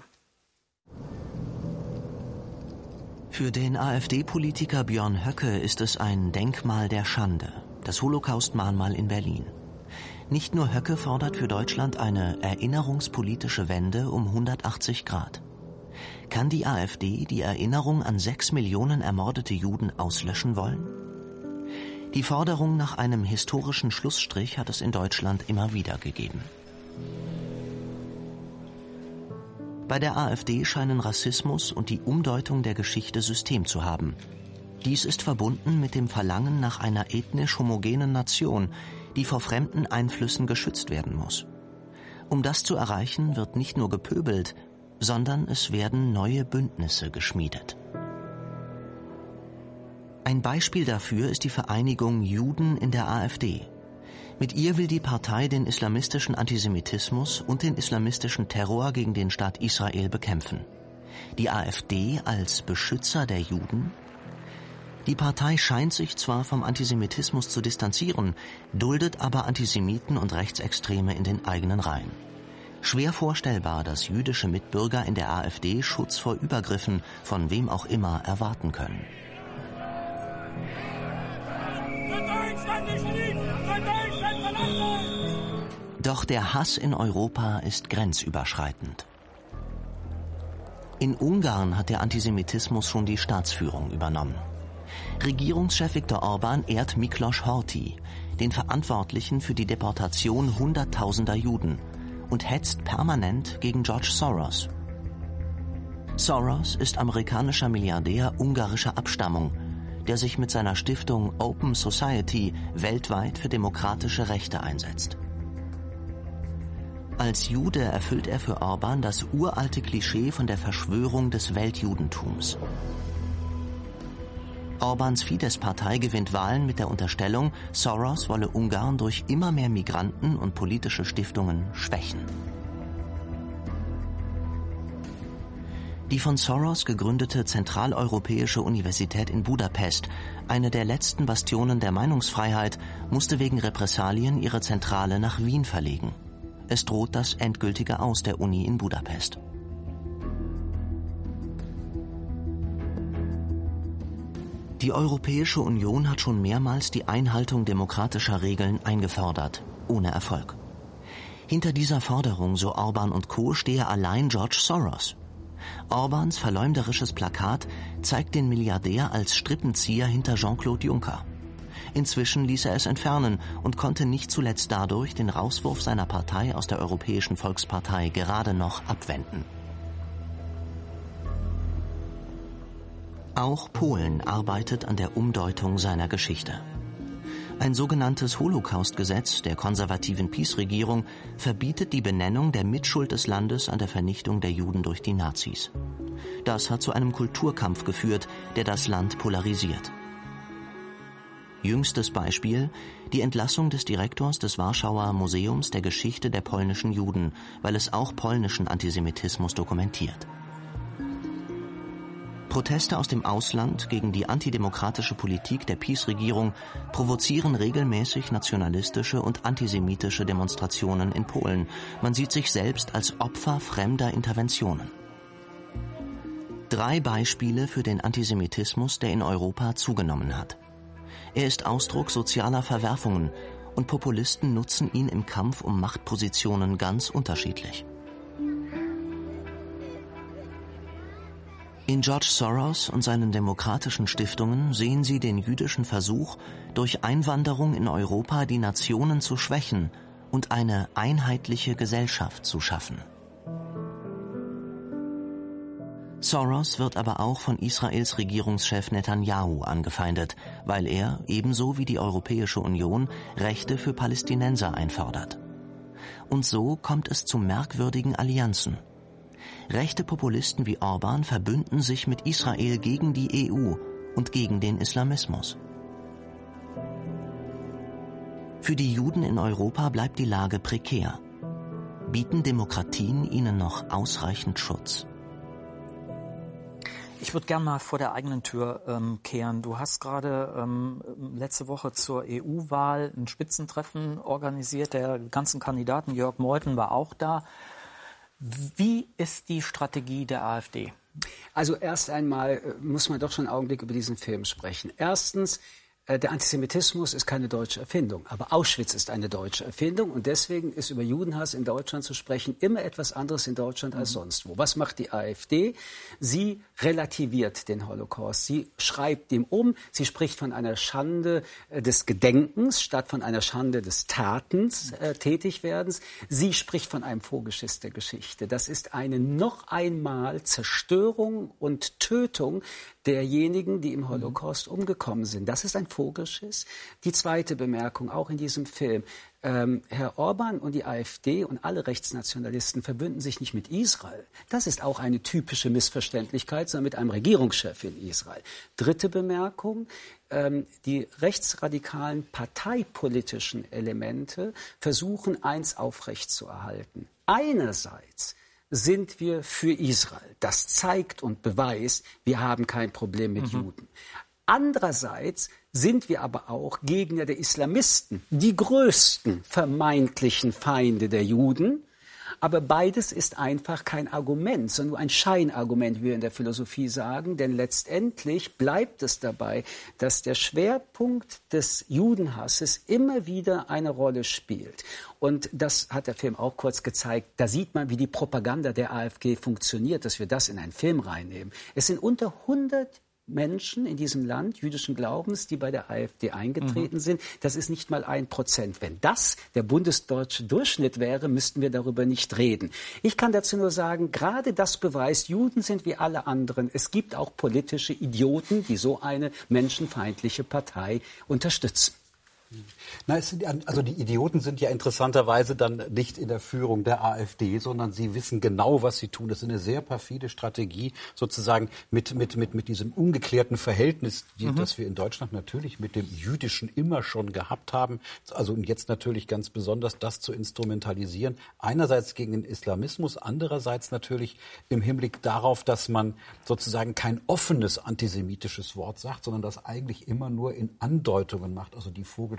Für den AfD-Politiker Björn Höcke ist es ein Denkmal der Schande, das Holocaust-Mahnmal in Berlin. Nicht nur Höcke fordert für Deutschland eine erinnerungspolitische Wende um 180 Grad. Kann die AfD die Erinnerung an 6 Millionen ermordete Juden auslöschen wollen? Die Forderung nach einem historischen Schlussstrich hat es in Deutschland immer wieder gegeben. Bei der AfD scheinen Rassismus und die Umdeutung der Geschichte System zu haben. Dies ist verbunden mit dem Verlangen nach einer ethnisch homogenen Nation, die vor fremden Einflüssen geschützt werden muss. Um das zu erreichen, wird nicht nur gepöbelt, sondern es werden neue Bündnisse geschmiedet. Ein Beispiel dafür ist die Vereinigung Juden in der AfD. Mit ihr will die Partei den islamistischen Antisemitismus und den islamistischen Terror gegen den Staat Israel bekämpfen. Die AfD als Beschützer der Juden? Die Partei scheint sich zwar vom Antisemitismus zu distanzieren, duldet aber Antisemiten und Rechtsextreme in den eigenen Reihen. Schwer vorstellbar, dass jüdische Mitbürger in der AfD Schutz vor Übergriffen von wem auch immer erwarten können. Doch der Hass in Europa ist grenzüberschreitend. In Ungarn hat der Antisemitismus schon die Staatsführung übernommen. Regierungschef Viktor Orbán ehrt Miklos Horthy, den Verantwortlichen für die Deportation Hunderttausender Juden, und hetzt permanent gegen George Soros. Soros ist amerikanischer Milliardär ungarischer Abstammung, der sich mit seiner Stiftung Open Society weltweit für demokratische Rechte einsetzt. Als Jude erfüllt er für Orbán das uralte Klischee von der Verschwörung des Weltjudentums. Orbáns Fidesz-Partei gewinnt Wahlen mit der Unterstellung, Soros wolle Ungarn durch immer mehr Migranten und politische Stiftungen schwächen. Die von Soros gegründete Zentraleuropäische Universität in Budapest, eine der letzten Bastionen der Meinungsfreiheit, musste wegen Repressalien ihre Zentrale nach Wien verlegen. Es droht das endgültige Aus der Uni in Budapest. Die Europäische Union hat schon mehrmals die Einhaltung demokratischer Regeln eingefordert, ohne Erfolg. Hinter dieser Forderung, so Orbán und Co., stehe allein George Soros. Orbáns verleumderisches Plakat zeigt den Milliardär als Strippenzieher hinter Jean-Claude Juncker. Inzwischen ließ er es entfernen und konnte nicht zuletzt dadurch den Rauswurf seiner Partei aus der Europäischen Volkspartei gerade noch abwenden. Auch Polen arbeitet an der Umdeutung seiner Geschichte. Ein sogenanntes Holocaust-Gesetz der konservativen PiS-Regierung verbietet die Benennung der Mitschuld des Landes an der Vernichtung der Juden durch die Nazis. Das hat zu einem Kulturkampf geführt, der das Land polarisiert. Jüngstes Beispiel: die Entlassung des Direktors des Warschauer Museums der Geschichte der polnischen Juden, weil es auch polnischen Antisemitismus dokumentiert. Proteste aus dem Ausland gegen die antidemokratische Politik der PiS-Regierung provozieren regelmäßig nationalistische und antisemitische Demonstrationen in Polen. Man sieht sich selbst als Opfer fremder Interventionen. 3 Beispiele für den Antisemitismus, der in Europa zugenommen hat. Er ist Ausdruck sozialer Verwerfungen und Populisten nutzen ihn im Kampf um Machtpositionen ganz unterschiedlich. In George Soros und seinen demokratischen Stiftungen sehen sie den jüdischen Versuch, durch Einwanderung in Europa die Nationen zu schwächen und eine einheitliche Gesellschaft zu schaffen. Soros wird aber auch von Israels Regierungschef Netanyahu angefeindet, weil er, ebenso wie die Europäische Union, Rechte für Palästinenser einfordert. Und so kommt es zu merkwürdigen Allianzen. Rechte Populisten wie Orbán verbünden sich mit Israel gegen die EU und gegen den Islamismus. Für die Juden in Europa bleibt die Lage prekär. Bieten Demokratien ihnen noch ausreichend Schutz? Ich würde gerne mal vor der eigenen Tür kehren. Du hast gerade letzte Woche zur EU-Wahl ein Spitzentreffen organisiert. Der ganzen Kandidaten, Jörg Meuthen, war auch da. Wie ist die Strategie der AfD? Also erst einmal muss man doch schon einen Augenblick über diesen Film sprechen. Erstens, der Antisemitismus ist keine deutsche Erfindung, aber Auschwitz ist eine deutsche Erfindung und deswegen ist über Judenhass in Deutschland zu sprechen immer etwas anderes in Deutschland als sonst wo. Was macht die AfD? Sie relativiert den Holocaust, sie schreibt ihm um, sie spricht von einer Schande des Gedenkens statt von einer Schande des Tätigwerdens. Sie spricht von einem Vorgeschiss der Geschichte. Das ist eine noch einmal Zerstörung und Tötung derjenigen, die im Holocaust umgekommen sind. Das ist ein Vogelschiss. Die zweite Bemerkung, auch in diesem Film. Herr Orban und die AfD und alle Rechtsnationalisten verbünden sich nicht mit Israel. Das ist auch eine typische Missverständlichkeit, sondern mit einem Regierungschef in Israel. Dritte Bemerkung. Die rechtsradikalen parteipolitischen Elemente versuchen, eins aufrechtzuerhalten. Einerseits sind wir für Israel. Das zeigt und beweist, wir haben kein Problem mit Juden. Andererseits sind wir aber auch Gegner der Islamisten, die größten vermeintlichen Feinde der Juden. Aber beides ist einfach kein Argument, sondern nur ein Scheinargument, wie wir in der Philosophie sagen. Denn letztendlich bleibt es dabei, dass der Schwerpunkt des Judenhasses immer wieder eine Rolle spielt. Und das hat der Film auch kurz gezeigt. Da sieht man, wie die Propaganda der AfD funktioniert, dass wir das in einen Film reinnehmen. Es sind unter 100 Menschen in diesem Land jüdischen Glaubens, die bei der AfD eingetreten sind. Das ist nicht mal 1%. Wenn das der bundesdeutsche Durchschnitt wäre, müssten wir darüber nicht reden. Ich kann dazu nur sagen, gerade das beweist, Juden sind wie alle anderen. Es gibt auch politische Idioten, die so eine menschenfeindliche Partei unterstützen. Na, also die Idioten sind ja interessanterweise dann nicht in der Führung der AfD, sondern sie wissen genau, was sie tun. Das ist eine sehr perfide Strategie, sozusagen mit diesem ungeklärten Verhältnis, das wir in Deutschland natürlich mit dem Jüdischen immer schon gehabt haben. Also und jetzt natürlich ganz besonders das zu instrumentalisieren. Einerseits gegen den Islamismus, andererseits natürlich im Hinblick darauf, dass man sozusagen kein offenes antisemitisches Wort sagt, sondern das eigentlich immer nur in Andeutungen macht. Also die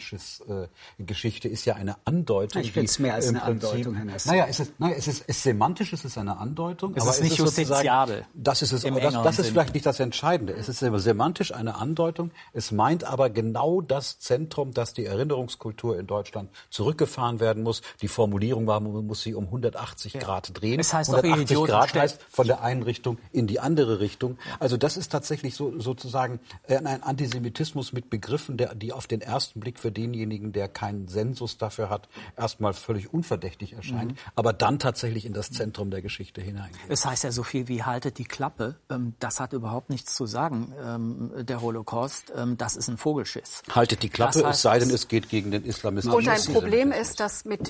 Geschichte ist ja eine Andeutung. Ich finde es mehr als eine Andeutung, Herr Nessel. Naja, es ist semantisch, es ist eine Andeutung. Es ist nicht justiziabel. Das ist vielleicht nicht das Entscheidende. Es ist semantisch eine Andeutung. Es meint aber genau das Zentrum, dass die Erinnerungskultur in Deutschland zurückgefahren werden muss. Die Formulierung war, man muss sie um 180 Grad drehen. Das heißt 180 Grad heißt von der einen Richtung in die andere Richtung. Also das ist tatsächlich sozusagen ein Antisemitismus mit Begriffen, die auf den ersten Blick für denjenigen, der keinen Sensus dafür hat, erstmal völlig unverdächtig erscheint, aber dann tatsächlich in das Zentrum der Geschichte hineingeht. Es heißt ja so viel wie haltet die Klappe. Das hat überhaupt nichts zu sagen, der Holocaust. Das ist ein Vogelschiss. Haltet die Klappe, es sei denn, es geht gegen den Islamismus. Und ein Problem ist, dass mit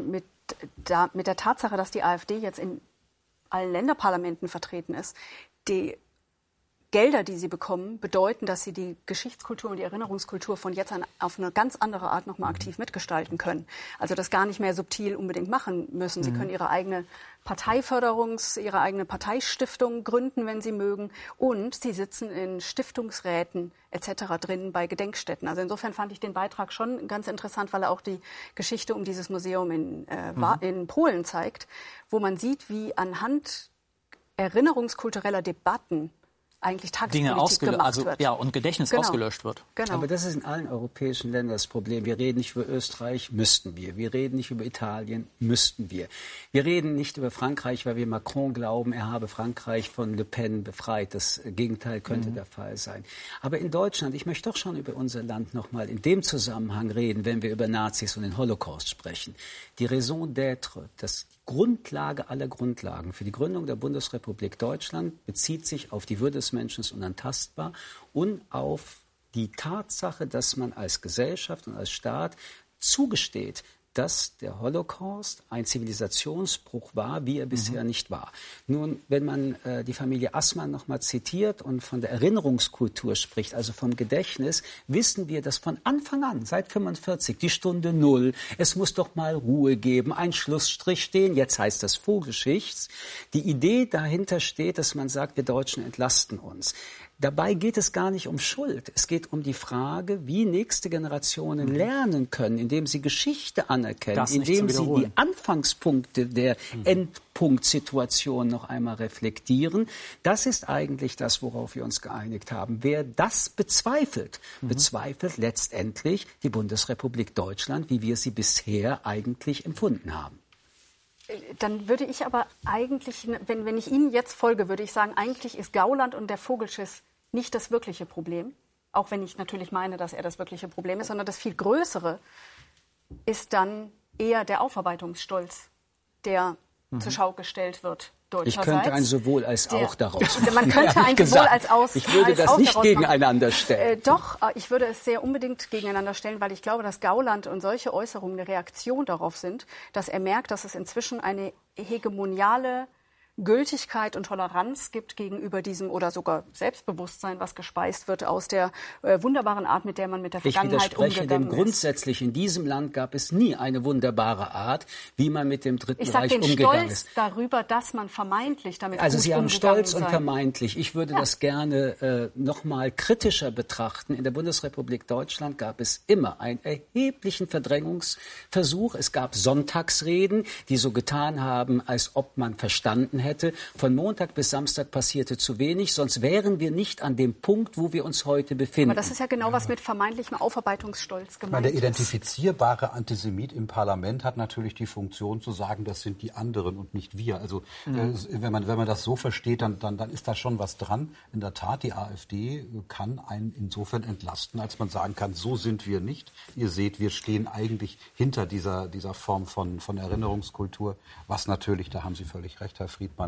der Tatsache, dass die AfD jetzt in allen Länderparlamenten vertreten ist, die Gelder, die sie bekommen, bedeuten, dass sie die Geschichtskultur und die Erinnerungskultur von jetzt an auf eine ganz andere Art nochmal aktiv mitgestalten können. Also das gar nicht mehr subtil unbedingt machen müssen. Sie können ihre eigene ihre eigene Parteistiftung gründen, wenn sie mögen. Und sie sitzen in Stiftungsräten etc. drin bei Gedenkstätten. Also insofern fand ich den Beitrag schon ganz interessant, weil er auch die Geschichte um dieses Museum in Polen zeigt, wo man sieht, wie anhand erinnerungskultureller Debatten eigentlich Tagespolitik gemacht wird. Ja, und Gedächtnis ausgelöscht wird. Genau. Aber das ist in allen europäischen Ländern das Problem. Wir reden nicht über Österreich, müssten wir. Wir reden nicht über Italien, müssten wir. Wir reden nicht über Frankreich, weil wir Macron glauben, er habe Frankreich von Le Pen befreit. Das Gegenteil könnte der Fall sein. Aber in Deutschland, ich möchte doch schon über unser Land nochmal in dem Zusammenhang reden, wenn wir über Nazis und den Holocaust sprechen. Die Raison d'être, das Grundlage aller Grundlagen für die Gründung der Bundesrepublik Deutschland bezieht sich auf die Würde des Menschen ist unantastbar und auf die Tatsache, dass man als Gesellschaft und als Staat zugesteht, dass der Holocaust ein Zivilisationsbruch war, wie er bisher nicht war. Nun, wenn man die Familie Assmann noch mal zitiert und von der Erinnerungskultur spricht, also vom Gedächtnis, wissen wir, dass von Anfang an, seit 1945, die Stunde Null, es muss doch mal Ruhe geben, ein Schlussstrich stehen, jetzt heißt das Vorgeschichts. Die Idee dahinter steht, dass man sagt, wir Deutschen entlasten uns. Dabei geht es gar nicht um Schuld. Es geht um die Frage, wie nächste Generationen lernen können, indem sie Geschichte anerkennen, indem sie die Anfangspunkte der Endpunktsituation noch einmal reflektieren. Das ist eigentlich das, worauf wir uns geeinigt haben. Wer das bezweifelt, bezweifelt letztendlich die Bundesrepublik Deutschland, wie wir sie bisher eigentlich empfunden haben. Dann würde ich aber eigentlich, wenn ich Ihnen jetzt folge, würde ich sagen, eigentlich ist Gauland und der Vogelschiss nicht das wirkliche Problem, auch wenn ich natürlich meine, dass er das wirkliche Problem ist, sondern das viel Größere ist dann eher der Aufarbeitungsstolz, der zur Schau gestellt wird deutscherseits. Ich könnte ein sowohl als auch daraus machen. Man könnte ein sowohl als auch. Ich würde das nicht gegeneinander stellen. Doch, ich würde es sehr unbedingt gegeneinander stellen, weil ich glaube, dass Gauland und solche Äußerungen eine Reaktion darauf sind, dass er merkt, dass es inzwischen eine hegemoniale Gültigkeit und Toleranz gibt gegenüber diesem oder sogar Selbstbewusstsein, was gespeist wird aus der wunderbaren Art, mit der man mit der Vergangenheit umgegangen ist. Ich widerspreche dem grundsätzlich. In diesem Land gab es nie eine wunderbare Art, wie man mit dem Dritten Reich umgegangen ist. Ich sage den Stolz darüber, dass man vermeintlich damit umgegangen ist. Also Sie haben Stolz und vermeintlich. Ich würde das gerne noch mal kritischer betrachten. In der Bundesrepublik Deutschland gab es immer einen erheblichen Verdrängungsversuch. Es gab Sonntagsreden, die so getan haben, als ob man verstanden hätte. Von Montag bis Samstag passierte zu wenig, sonst wären wir nicht an dem Punkt, wo wir uns heute befinden. Aber das ist ja genau, was mit vermeintlichem Aufarbeitungsstolz gemeint ist. Der identifizierbare Antisemit im Parlament hat natürlich die Funktion zu sagen, das sind die anderen und nicht wir. Also wenn man das so versteht, dann ist da schon was dran. In der Tat, die AfD kann einen insofern entlasten, als man sagen kann, so sind wir nicht. Ihr seht, wir stehen eigentlich hinter dieser Form von Erinnerungskultur, was natürlich, da haben Sie völlig recht, Herr Friedmann,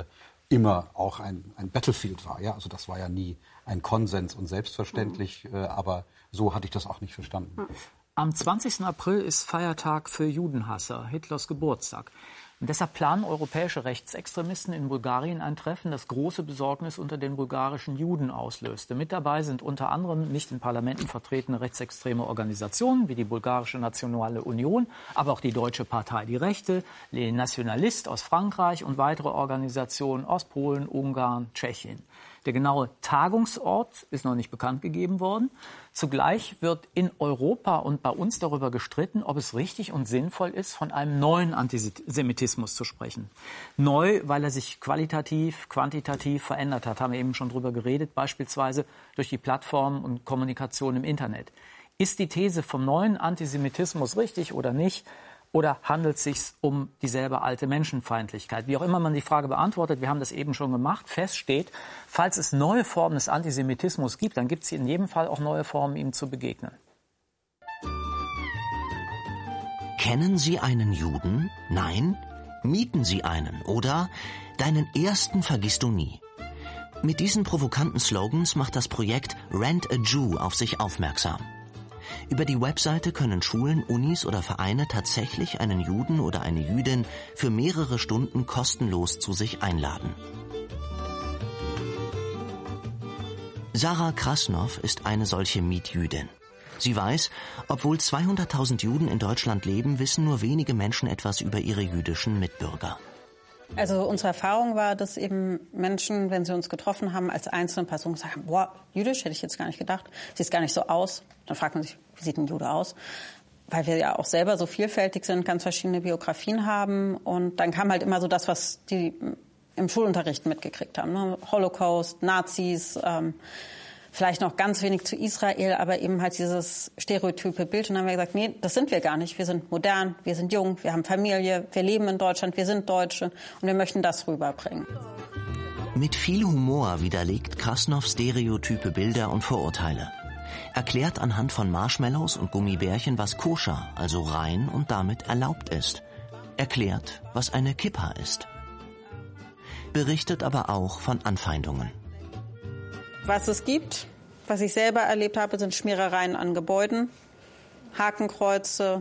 immer auch ein Battlefield war. Ja? Also das war ja nie ein Konsens und selbstverständlich, aber so hatte ich das auch nicht verstanden. Am 20. April ist Feiertag für Judenhasser, Hitlers Geburtstag. Und deshalb planen europäische Rechtsextremisten in Bulgarien ein Treffen, das große Besorgnis unter den bulgarischen Juden auslöste. Mit dabei sind unter anderem nicht in Parlamenten vertretene rechtsextreme Organisationen wie die Bulgarische Nationale Union, aber auch die Deutsche Partei Die Rechte, Les Nationalistes aus Frankreich und weitere Organisationen aus Polen, Ungarn, Tschechien. Der genaue Tagungsort ist noch nicht bekannt gegeben worden. Zugleich wird in Europa und bei uns darüber gestritten, ob es richtig und sinnvoll ist, von einem neuen Antisemitismus zu sprechen. Neu, weil er sich qualitativ, quantitativ verändert hat, haben wir eben schon drüber geredet, beispielsweise durch die Plattformen und Kommunikation im Internet. Ist die These vom neuen Antisemitismus richtig oder nicht? Oder handelt es sich um dieselbe alte Menschenfeindlichkeit? Wie auch immer man die Frage beantwortet, wir haben das eben schon gemacht, fest steht, falls es neue Formen des Antisemitismus gibt, dann gibt es in jedem Fall auch neue Formen, ihm zu begegnen. Kennen Sie einen Juden? Nein? Mieten Sie einen? Oder deinen ersten vergisst du nie? Mit diesen provokanten Slogans macht das Projekt Rent a Jew auf sich aufmerksam. Über die Webseite können Schulen, Unis oder Vereine tatsächlich einen Juden oder eine Jüdin für mehrere Stunden kostenlos zu sich einladen. Sarah Krasnow ist eine solche Mietjüdin. Sie weiß, obwohl 200.000 Juden in Deutschland leben, wissen nur wenige Menschen etwas über ihre jüdischen Mitbürger. Also unsere Erfahrung war, dass eben Menschen, wenn sie uns getroffen haben, als einzelne Person gesagt haben, boah, jüdisch hätte ich jetzt gar nicht gedacht, sieht gar nicht so aus. Dann fragt man sich, wie sieht ein Jude aus? Weil wir ja auch selber so vielfältig sind, ganz verschiedene Biografien haben. Und dann kam halt immer so das, was die im Schulunterricht mitgekriegt haben. Ne? Holocaust, Nazis, vielleicht noch ganz wenig zu Israel, aber eben halt dieses stereotype Bild. Und dann haben wir gesagt, nee, das sind wir gar nicht. Wir sind modern, wir sind jung, wir haben Familie, wir leben in Deutschland, wir sind Deutsche und wir möchten das rüberbringen. Mit viel Humor widerlegt Krasnow stereotype Bilder und Vorurteile. Erklärt anhand von Marshmallows und Gummibärchen, was koscher, also rein und damit erlaubt ist. Erklärt, was eine Kippa ist. Berichtet aber auch von Anfeindungen. Was es gibt, was ich selber erlebt habe, sind Schmierereien an Gebäuden, Hakenkreuze,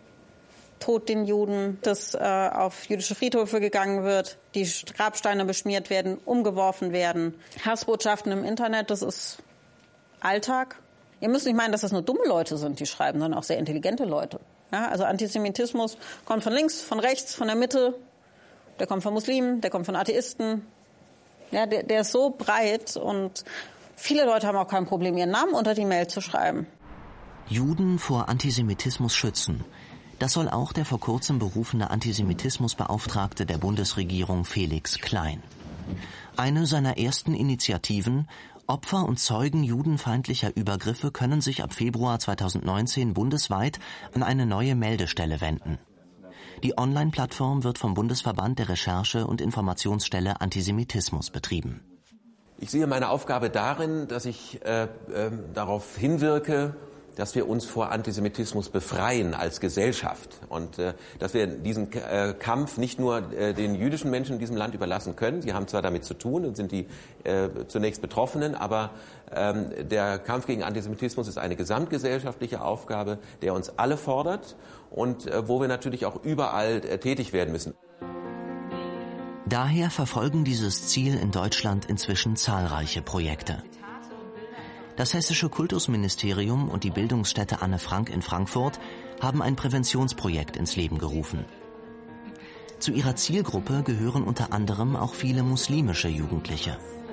Tod den Juden, dass auf jüdische Friedhöfe gegangen wird, die Grabsteine beschmiert werden, umgeworfen werden. Hassbotschaften im Internet, das ist Alltag. Ihr müsst nicht meinen, dass das nur dumme Leute sind, die schreiben, sondern auch sehr intelligente Leute. Ja, also Antisemitismus kommt von links, von rechts, von der Mitte, der kommt von Muslimen, der kommt von Atheisten. Ja, der ist so breit und viele Leute haben auch kein Problem, ihren Namen unter die Mail zu schreiben. Juden vor Antisemitismus schützen. Das soll auch der vor kurzem berufene Antisemitismusbeauftragte der Bundesregierung Felix Klein. Eine seiner ersten Initiativen: Opfer und Zeugen judenfeindlicher Übergriffe können sich ab Februar 2019 bundesweit an eine neue Meldestelle wenden. Die Online-Plattform wird vom Bundesverband der Recherche- und Informationsstelle Antisemitismus betrieben. Ich sehe meine Aufgabe darin, dass ich darauf hinwirke, dass wir uns vor Antisemitismus befreien als Gesellschaft und dass wir diesen Kampf nicht nur den jüdischen Menschen in diesem Land überlassen können. Sie haben zwar damit zu tun und sind die zunächst Betroffenen, aber der Kampf gegen Antisemitismus ist eine gesamtgesellschaftliche Aufgabe, der uns alle fordert und wo wir natürlich auch überall tätig werden müssen. Daher verfolgen dieses Ziel in Deutschland inzwischen zahlreiche Projekte. Das Hessische Kultusministerium und die Bildungsstätte Anne Frank in Frankfurt haben ein Präventionsprojekt ins Leben gerufen. Zu ihrer Zielgruppe gehören unter anderem auch viele muslimische Jugendliche.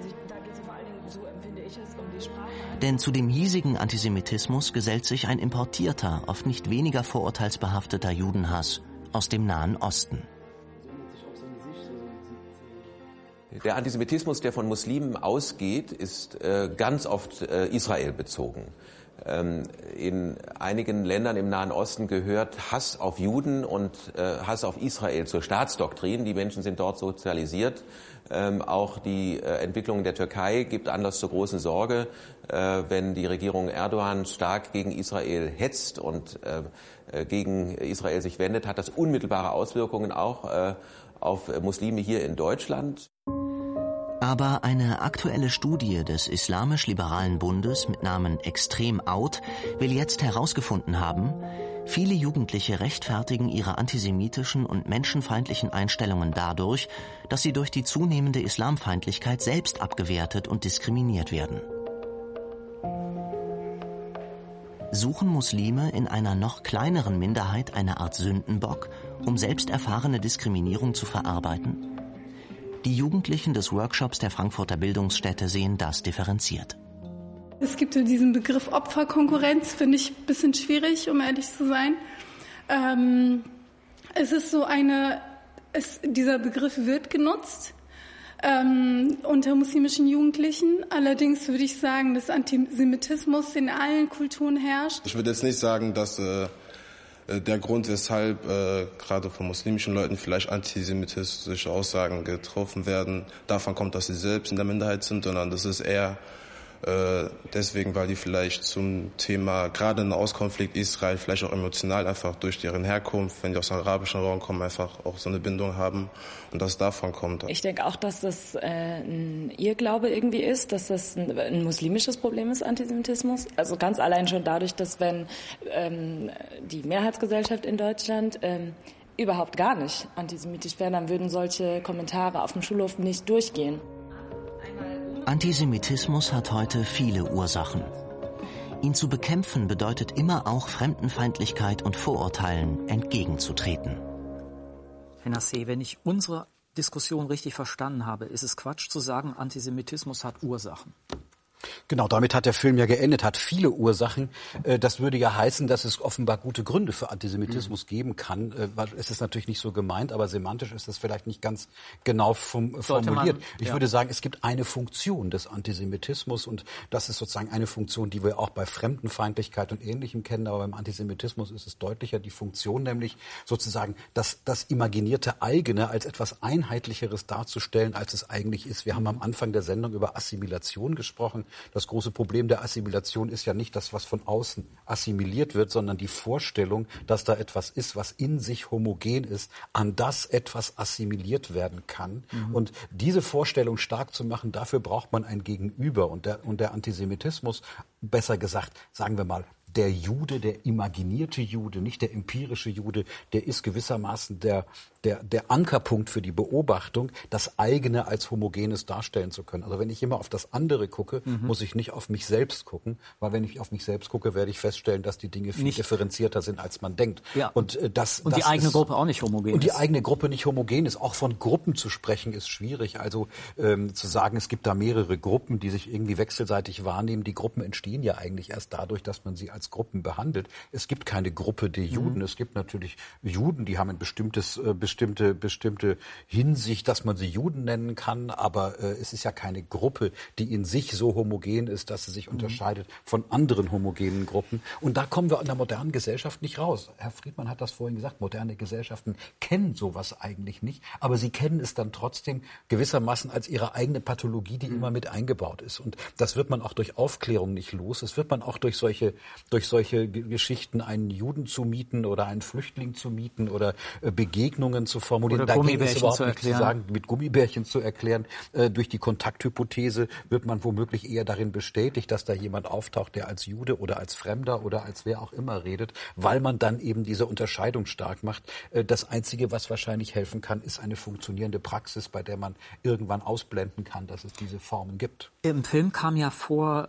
Denn zu dem hiesigen Antisemitismus gesellt sich ein importierter, oft nicht weniger vorurteilsbehafteter Judenhass aus dem Nahen Osten. Der Antisemitismus, der von Muslimen ausgeht, ist ganz oft Israel bezogen. In einigen Ländern im Nahen Osten gehört Hass auf Juden und Hass auf Israel zur Staatsdoktrin. Die Menschen sind dort sozialisiert. Auch die Entwicklung der Türkei gibt Anlass zur großen Sorge, wenn die Regierung Erdogan stark gegen Israel hetzt und gegen Israel sich wendet, hat das unmittelbare Auswirkungen auch auf Muslime hier in Deutschland. Aber eine aktuelle Studie des Islamisch-Liberalen Bundes mit Namen Extrem Out will jetzt herausgefunden haben, viele Jugendliche rechtfertigen ihre antisemitischen und menschenfeindlichen Einstellungen dadurch, dass sie durch die zunehmende Islamfeindlichkeit selbst abgewertet und diskriminiert werden. Suchen Muslime in einer noch kleineren Minderheit eine Art Sündenbock, um selbst erfahrene Diskriminierung zu verarbeiten? Die Jugendlichen des Workshops der Frankfurter Bildungsstätte sehen das differenziert. Es gibt so diesen Begriff Opferkonkurrenz, finde ich ein bisschen schwierig, um ehrlich zu sein. Es ist so dieser Begriff wird genutzt unter muslimischen Jugendlichen. Allerdings würde ich sagen, dass Antisemitismus in allen Kulturen herrscht. Ich würde jetzt nicht sagen, dass der Grund, weshalb gerade von muslimischen Leuten vielleicht antisemitische Aussagen getroffen werden, davon kommt, dass sie selbst in der Minderheit sind, sondern das ist eher deswegen, weil die vielleicht zum Thema, gerade im Nahostkonflikt Israel, vielleicht auch emotional einfach durch deren Herkunft, wenn die aus dem arabischen Raum kommen, einfach auch so eine Bindung haben und das davon kommt. Ich denke auch, dass das ein Irrglaube irgendwie ist, dass das ein muslimisches Problem ist, Antisemitismus. Also ganz allein schon dadurch, dass wenn die Mehrheitsgesellschaft in Deutschland überhaupt gar nicht antisemitisch wäre, dann würden solche Kommentare auf dem Schulhof nicht durchgehen. Antisemitismus hat heute viele Ursachen. Ihn zu bekämpfen bedeutet immer auch Fremdenfeindlichkeit und Vorurteilen entgegenzutreten. Herr Nassé, wenn ich unsere Diskussion richtig verstanden habe, ist es Quatsch zu sagen, Antisemitismus hat Ursachen. Genau, damit hat der Film ja geendet, hat viele Ursachen. Das würde ja heißen, dass es offenbar gute Gründe für Antisemitismus geben kann. Es ist natürlich nicht so gemeint, aber semantisch ist das vielleicht nicht ganz genau formuliert. Ich würde sagen, es gibt eine Funktion des Antisemitismus und das ist sozusagen eine Funktion, die wir auch bei Fremdenfeindlichkeit und Ähnlichem kennen, aber beim Antisemitismus ist es deutlicher die Funktion, nämlich sozusagen das imaginierte Eigene als etwas Einheitlicheres darzustellen, als es eigentlich ist. Wir haben am Anfang der Sendung über Assimilation gesprochen. Das große Problem der Assimilation ist ja nicht das, was von außen assimiliert wird, sondern die Vorstellung, dass da etwas ist, was in sich homogen ist, an das etwas assimiliert werden kann. Und diese Vorstellung stark zu machen, dafür braucht man ein Gegenüber. Und der Antisemitismus, besser gesagt, sagen wir mal, der Jude, der imaginierte Jude, nicht der empirische Jude, der ist gewissermaßen der Ankerpunkt für die Beobachtung, das eigene als Homogenes darstellen zu können. Also wenn ich immer auf das andere gucke, muss ich nicht auf mich selbst gucken, weil wenn ich auf mich selbst gucke, werde ich feststellen, dass die Dinge viel differenzierter sind, als man denkt. Ja. Und die eigene Gruppe auch nicht homogen ist. Und die eigene Gruppe nicht homogen ist. Auch von Gruppen zu sprechen ist schwierig. Also zu sagen, es gibt da mehrere Gruppen, die sich irgendwie wechselseitig wahrnehmen. Die Gruppen entstehen ja eigentlich erst dadurch, dass man sie als Gruppen behandelt. Es gibt keine Gruppe der Juden. Es gibt natürlich Juden, die haben ein bestimmtes bestimmte Hinsicht, dass man sie Juden nennen kann, aber es ist ja keine Gruppe, die in sich so homogen ist, dass sie sich unterscheidet von anderen homogenen Gruppen. Und da kommen wir in der modernen Gesellschaft nicht raus. Herr Friedmann hat das vorhin gesagt, moderne Gesellschaften kennen sowas eigentlich nicht, aber sie kennen es dann trotzdem gewissermaßen als ihre eigene Pathologie, die immer mit eingebaut ist. Und das wird man auch durch Aufklärung nicht los. Das wird man auch durch solche Geschichten, einen Juden zu mieten oder einen Flüchtling zu mieten oder Begegnungen zu formulieren. Oder Gummibärchen zu erklären. Mit Gummibärchen zu erklären. Durch die Kontakthypothese wird man womöglich eher darin bestätigt, dass da jemand auftaucht, der als Jude oder als Fremder oder als wer auch immer redet, weil man dann eben diese Unterscheidung stark macht. Das Einzige, was wahrscheinlich helfen kann, ist eine funktionierende Praxis, bei der man irgendwann ausblenden kann, dass es diese Formen gibt. Im Film kam ja vor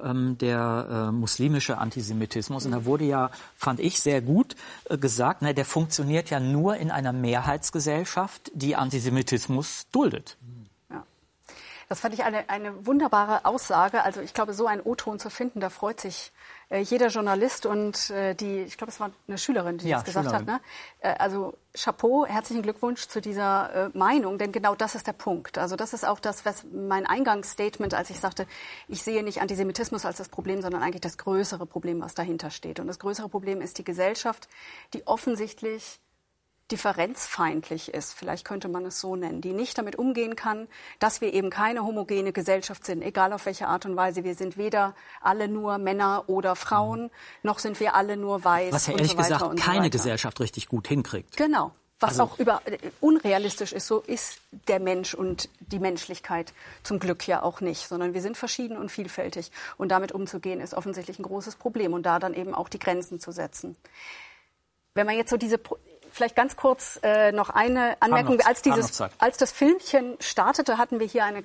der muslimische Antisemitismus und da wurde ja, fand ich, sehr gut gesagt, der funktioniert ja nur in einer Mehrheitsgesellschaft, die Antisemitismus duldet. Ja. Das fand ich eine wunderbare Aussage. Also ich glaube, so einen O-Ton zu finden, da freut sich jeder Journalist und ich glaube, es war eine Schülerin, die das gesagt hat. Ne? Also Chapeau, herzlichen Glückwunsch zu dieser Meinung, denn genau das ist der Punkt. Also das ist auch das, was mein Eingangsstatement, als ich sagte, ich sehe nicht Antisemitismus als das Problem, sondern eigentlich das größere Problem, was dahinter steht. Und das größere Problem ist die Gesellschaft, die offensichtlich differenzfeindlich ist, vielleicht könnte man es so nennen, die nicht damit umgehen kann, dass wir eben keine homogene Gesellschaft sind, egal auf welche Art und Weise. Wir sind weder alle nur Männer oder Frauen, noch sind wir alle nur weiß. Was ja ehrlich gesagt keine Gesellschaft richtig gut hinkriegt. Genau. Was auch unrealistisch ist, so ist der Mensch und die Menschlichkeit zum Glück ja auch nicht, sondern wir sind verschieden und vielfältig. Und damit umzugehen, ist offensichtlich ein großes Problem und da dann eben auch die Grenzen zu setzen. Wenn man jetzt so vielleicht ganz kurz noch eine Anmerkung. Als das Filmchen startete, hatten wir hier eine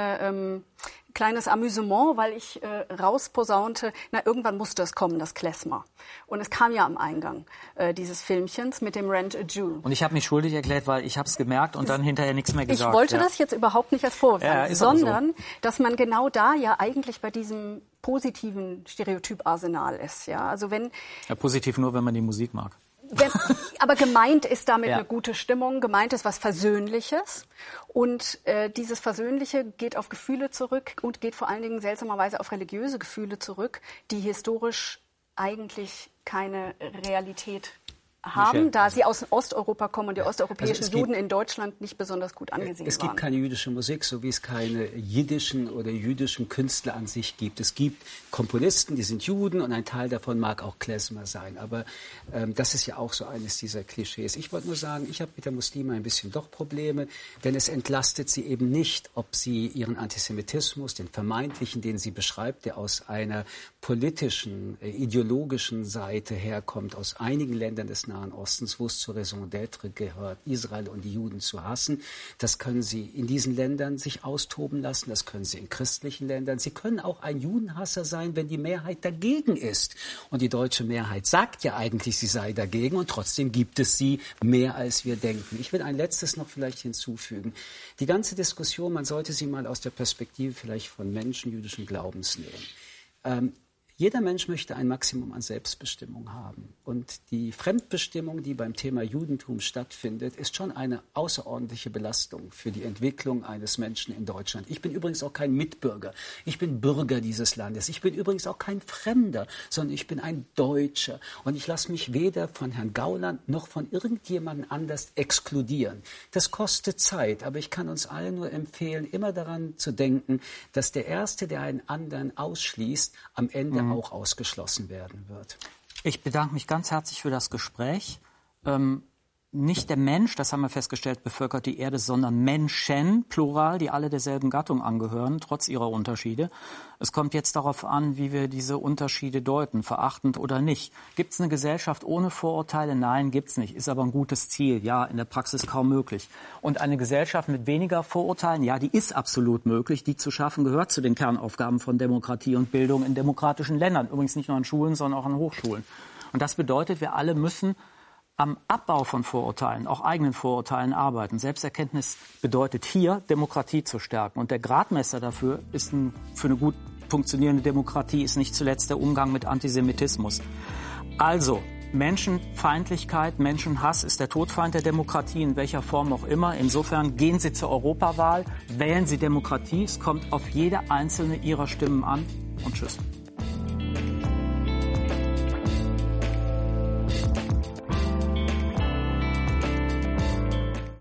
kleines Amüsement, weil ich rausposaunte, irgendwann musste es kommen, das Klezmer. Und es kam ja am Eingang dieses Filmchens mit dem Rent a Jew. Und ich habe mich schuldig erklärt, weil ich habe es gemerkt und dann hinterher nichts mehr gesagt. Ich wollte das jetzt überhaupt nicht als Vorwurf haben, sondern dass man genau da ja eigentlich bei diesem positiven Stereotyparsenal ist. Ja? Also positiv nur, wenn man die Musik mag. Aber gemeint ist damit eine gute Stimmung, gemeint ist was Versöhnliches. Und dieses Versöhnliche geht auf Gefühle zurück und geht vor allen Dingen seltsamerweise auf religiöse Gefühle zurück, die historisch eigentlich keine Realität haben, da sie aus Osteuropa kommen und die osteuropäischen Juden in Deutschland nicht besonders gut angesehen waren. Es gibt keine jüdische Musik, so wie es keine jiddischen oder jüdischen Künstler an sich gibt. Es gibt Komponisten, die sind Juden und ein Teil davon mag auch Klezmer sein. Aber das ist ja auch so eines dieser Klischees. Ich wollte nur sagen, ich habe mit der Muslime ein bisschen doch Probleme, denn es entlastet sie eben nicht, ob sie ihren Antisemitismus, den vermeintlichen, den sie beschreibt, der aus einer politischen, ideologischen Seite herkommt, aus einigen Ländern des Nahen Ostens, wo es zur Raison d'être gehört, Israel und die Juden zu hassen. Das können sie in diesen Ländern sich austoben lassen, das können sie in christlichen Ländern. Sie können auch ein Judenhasser sein, wenn die Mehrheit dagegen ist. Und die deutsche Mehrheit sagt ja eigentlich, sie sei dagegen und trotzdem gibt es sie mehr, als wir denken. Ich will ein letztes noch vielleicht hinzufügen. Die ganze Diskussion, man sollte sie mal aus der Perspektive vielleicht von Menschen jüdischen Glaubens nehmen. Jeder Mensch möchte ein Maximum an Selbstbestimmung haben. Und die Fremdbestimmung, die beim Thema Judentum stattfindet, ist schon eine außerordentliche Belastung für die Entwicklung eines Menschen in Deutschland. Ich bin übrigens auch kein Mitbürger. Ich bin Bürger dieses Landes. Ich bin übrigens auch kein Fremder, sondern ich bin ein Deutscher. Und ich lasse mich weder von Herrn Gauland noch von irgendjemandem anders exkludieren. Das kostet Zeit, aber ich kann uns allen nur empfehlen, immer daran zu denken, dass der Erste, der einen anderen ausschließt, am Ende auch ausgeschlossen werden wird. Ich bedanke mich ganz herzlich für das Gespräch. Nicht der Mensch, das haben wir festgestellt, bevölkert die Erde, sondern Menschen, Plural, die alle derselben Gattung angehören, trotz ihrer Unterschiede. Es kommt jetzt darauf an, wie wir diese Unterschiede deuten, verachtend oder nicht. Gibt es eine Gesellschaft ohne Vorurteile? Nein, gibt's nicht. Ist aber ein gutes Ziel. Ja, in der Praxis kaum möglich. Und eine Gesellschaft mit weniger Vorurteilen? Ja, die ist absolut möglich. Die zu schaffen gehört zu den Kernaufgaben von Demokratie und Bildung in demokratischen Ländern. Übrigens nicht nur an Schulen, sondern auch an Hochschulen. Und das bedeutet, wir alle müssen am Abbau von Vorurteilen, auch eigenen Vorurteilen arbeiten. Selbsterkenntnis bedeutet hier, Demokratie zu stärken. Und der Gradmesser dafür ist für eine gut funktionierende Demokratie ist nicht zuletzt der Umgang mit Antisemitismus. Also, Menschenfeindlichkeit, Menschenhass ist der Todfeind der Demokratie, in welcher Form auch immer. Insofern gehen Sie zur Europawahl, wählen Sie Demokratie. Es kommt auf jede einzelne Ihrer Stimmen an. Und tschüss.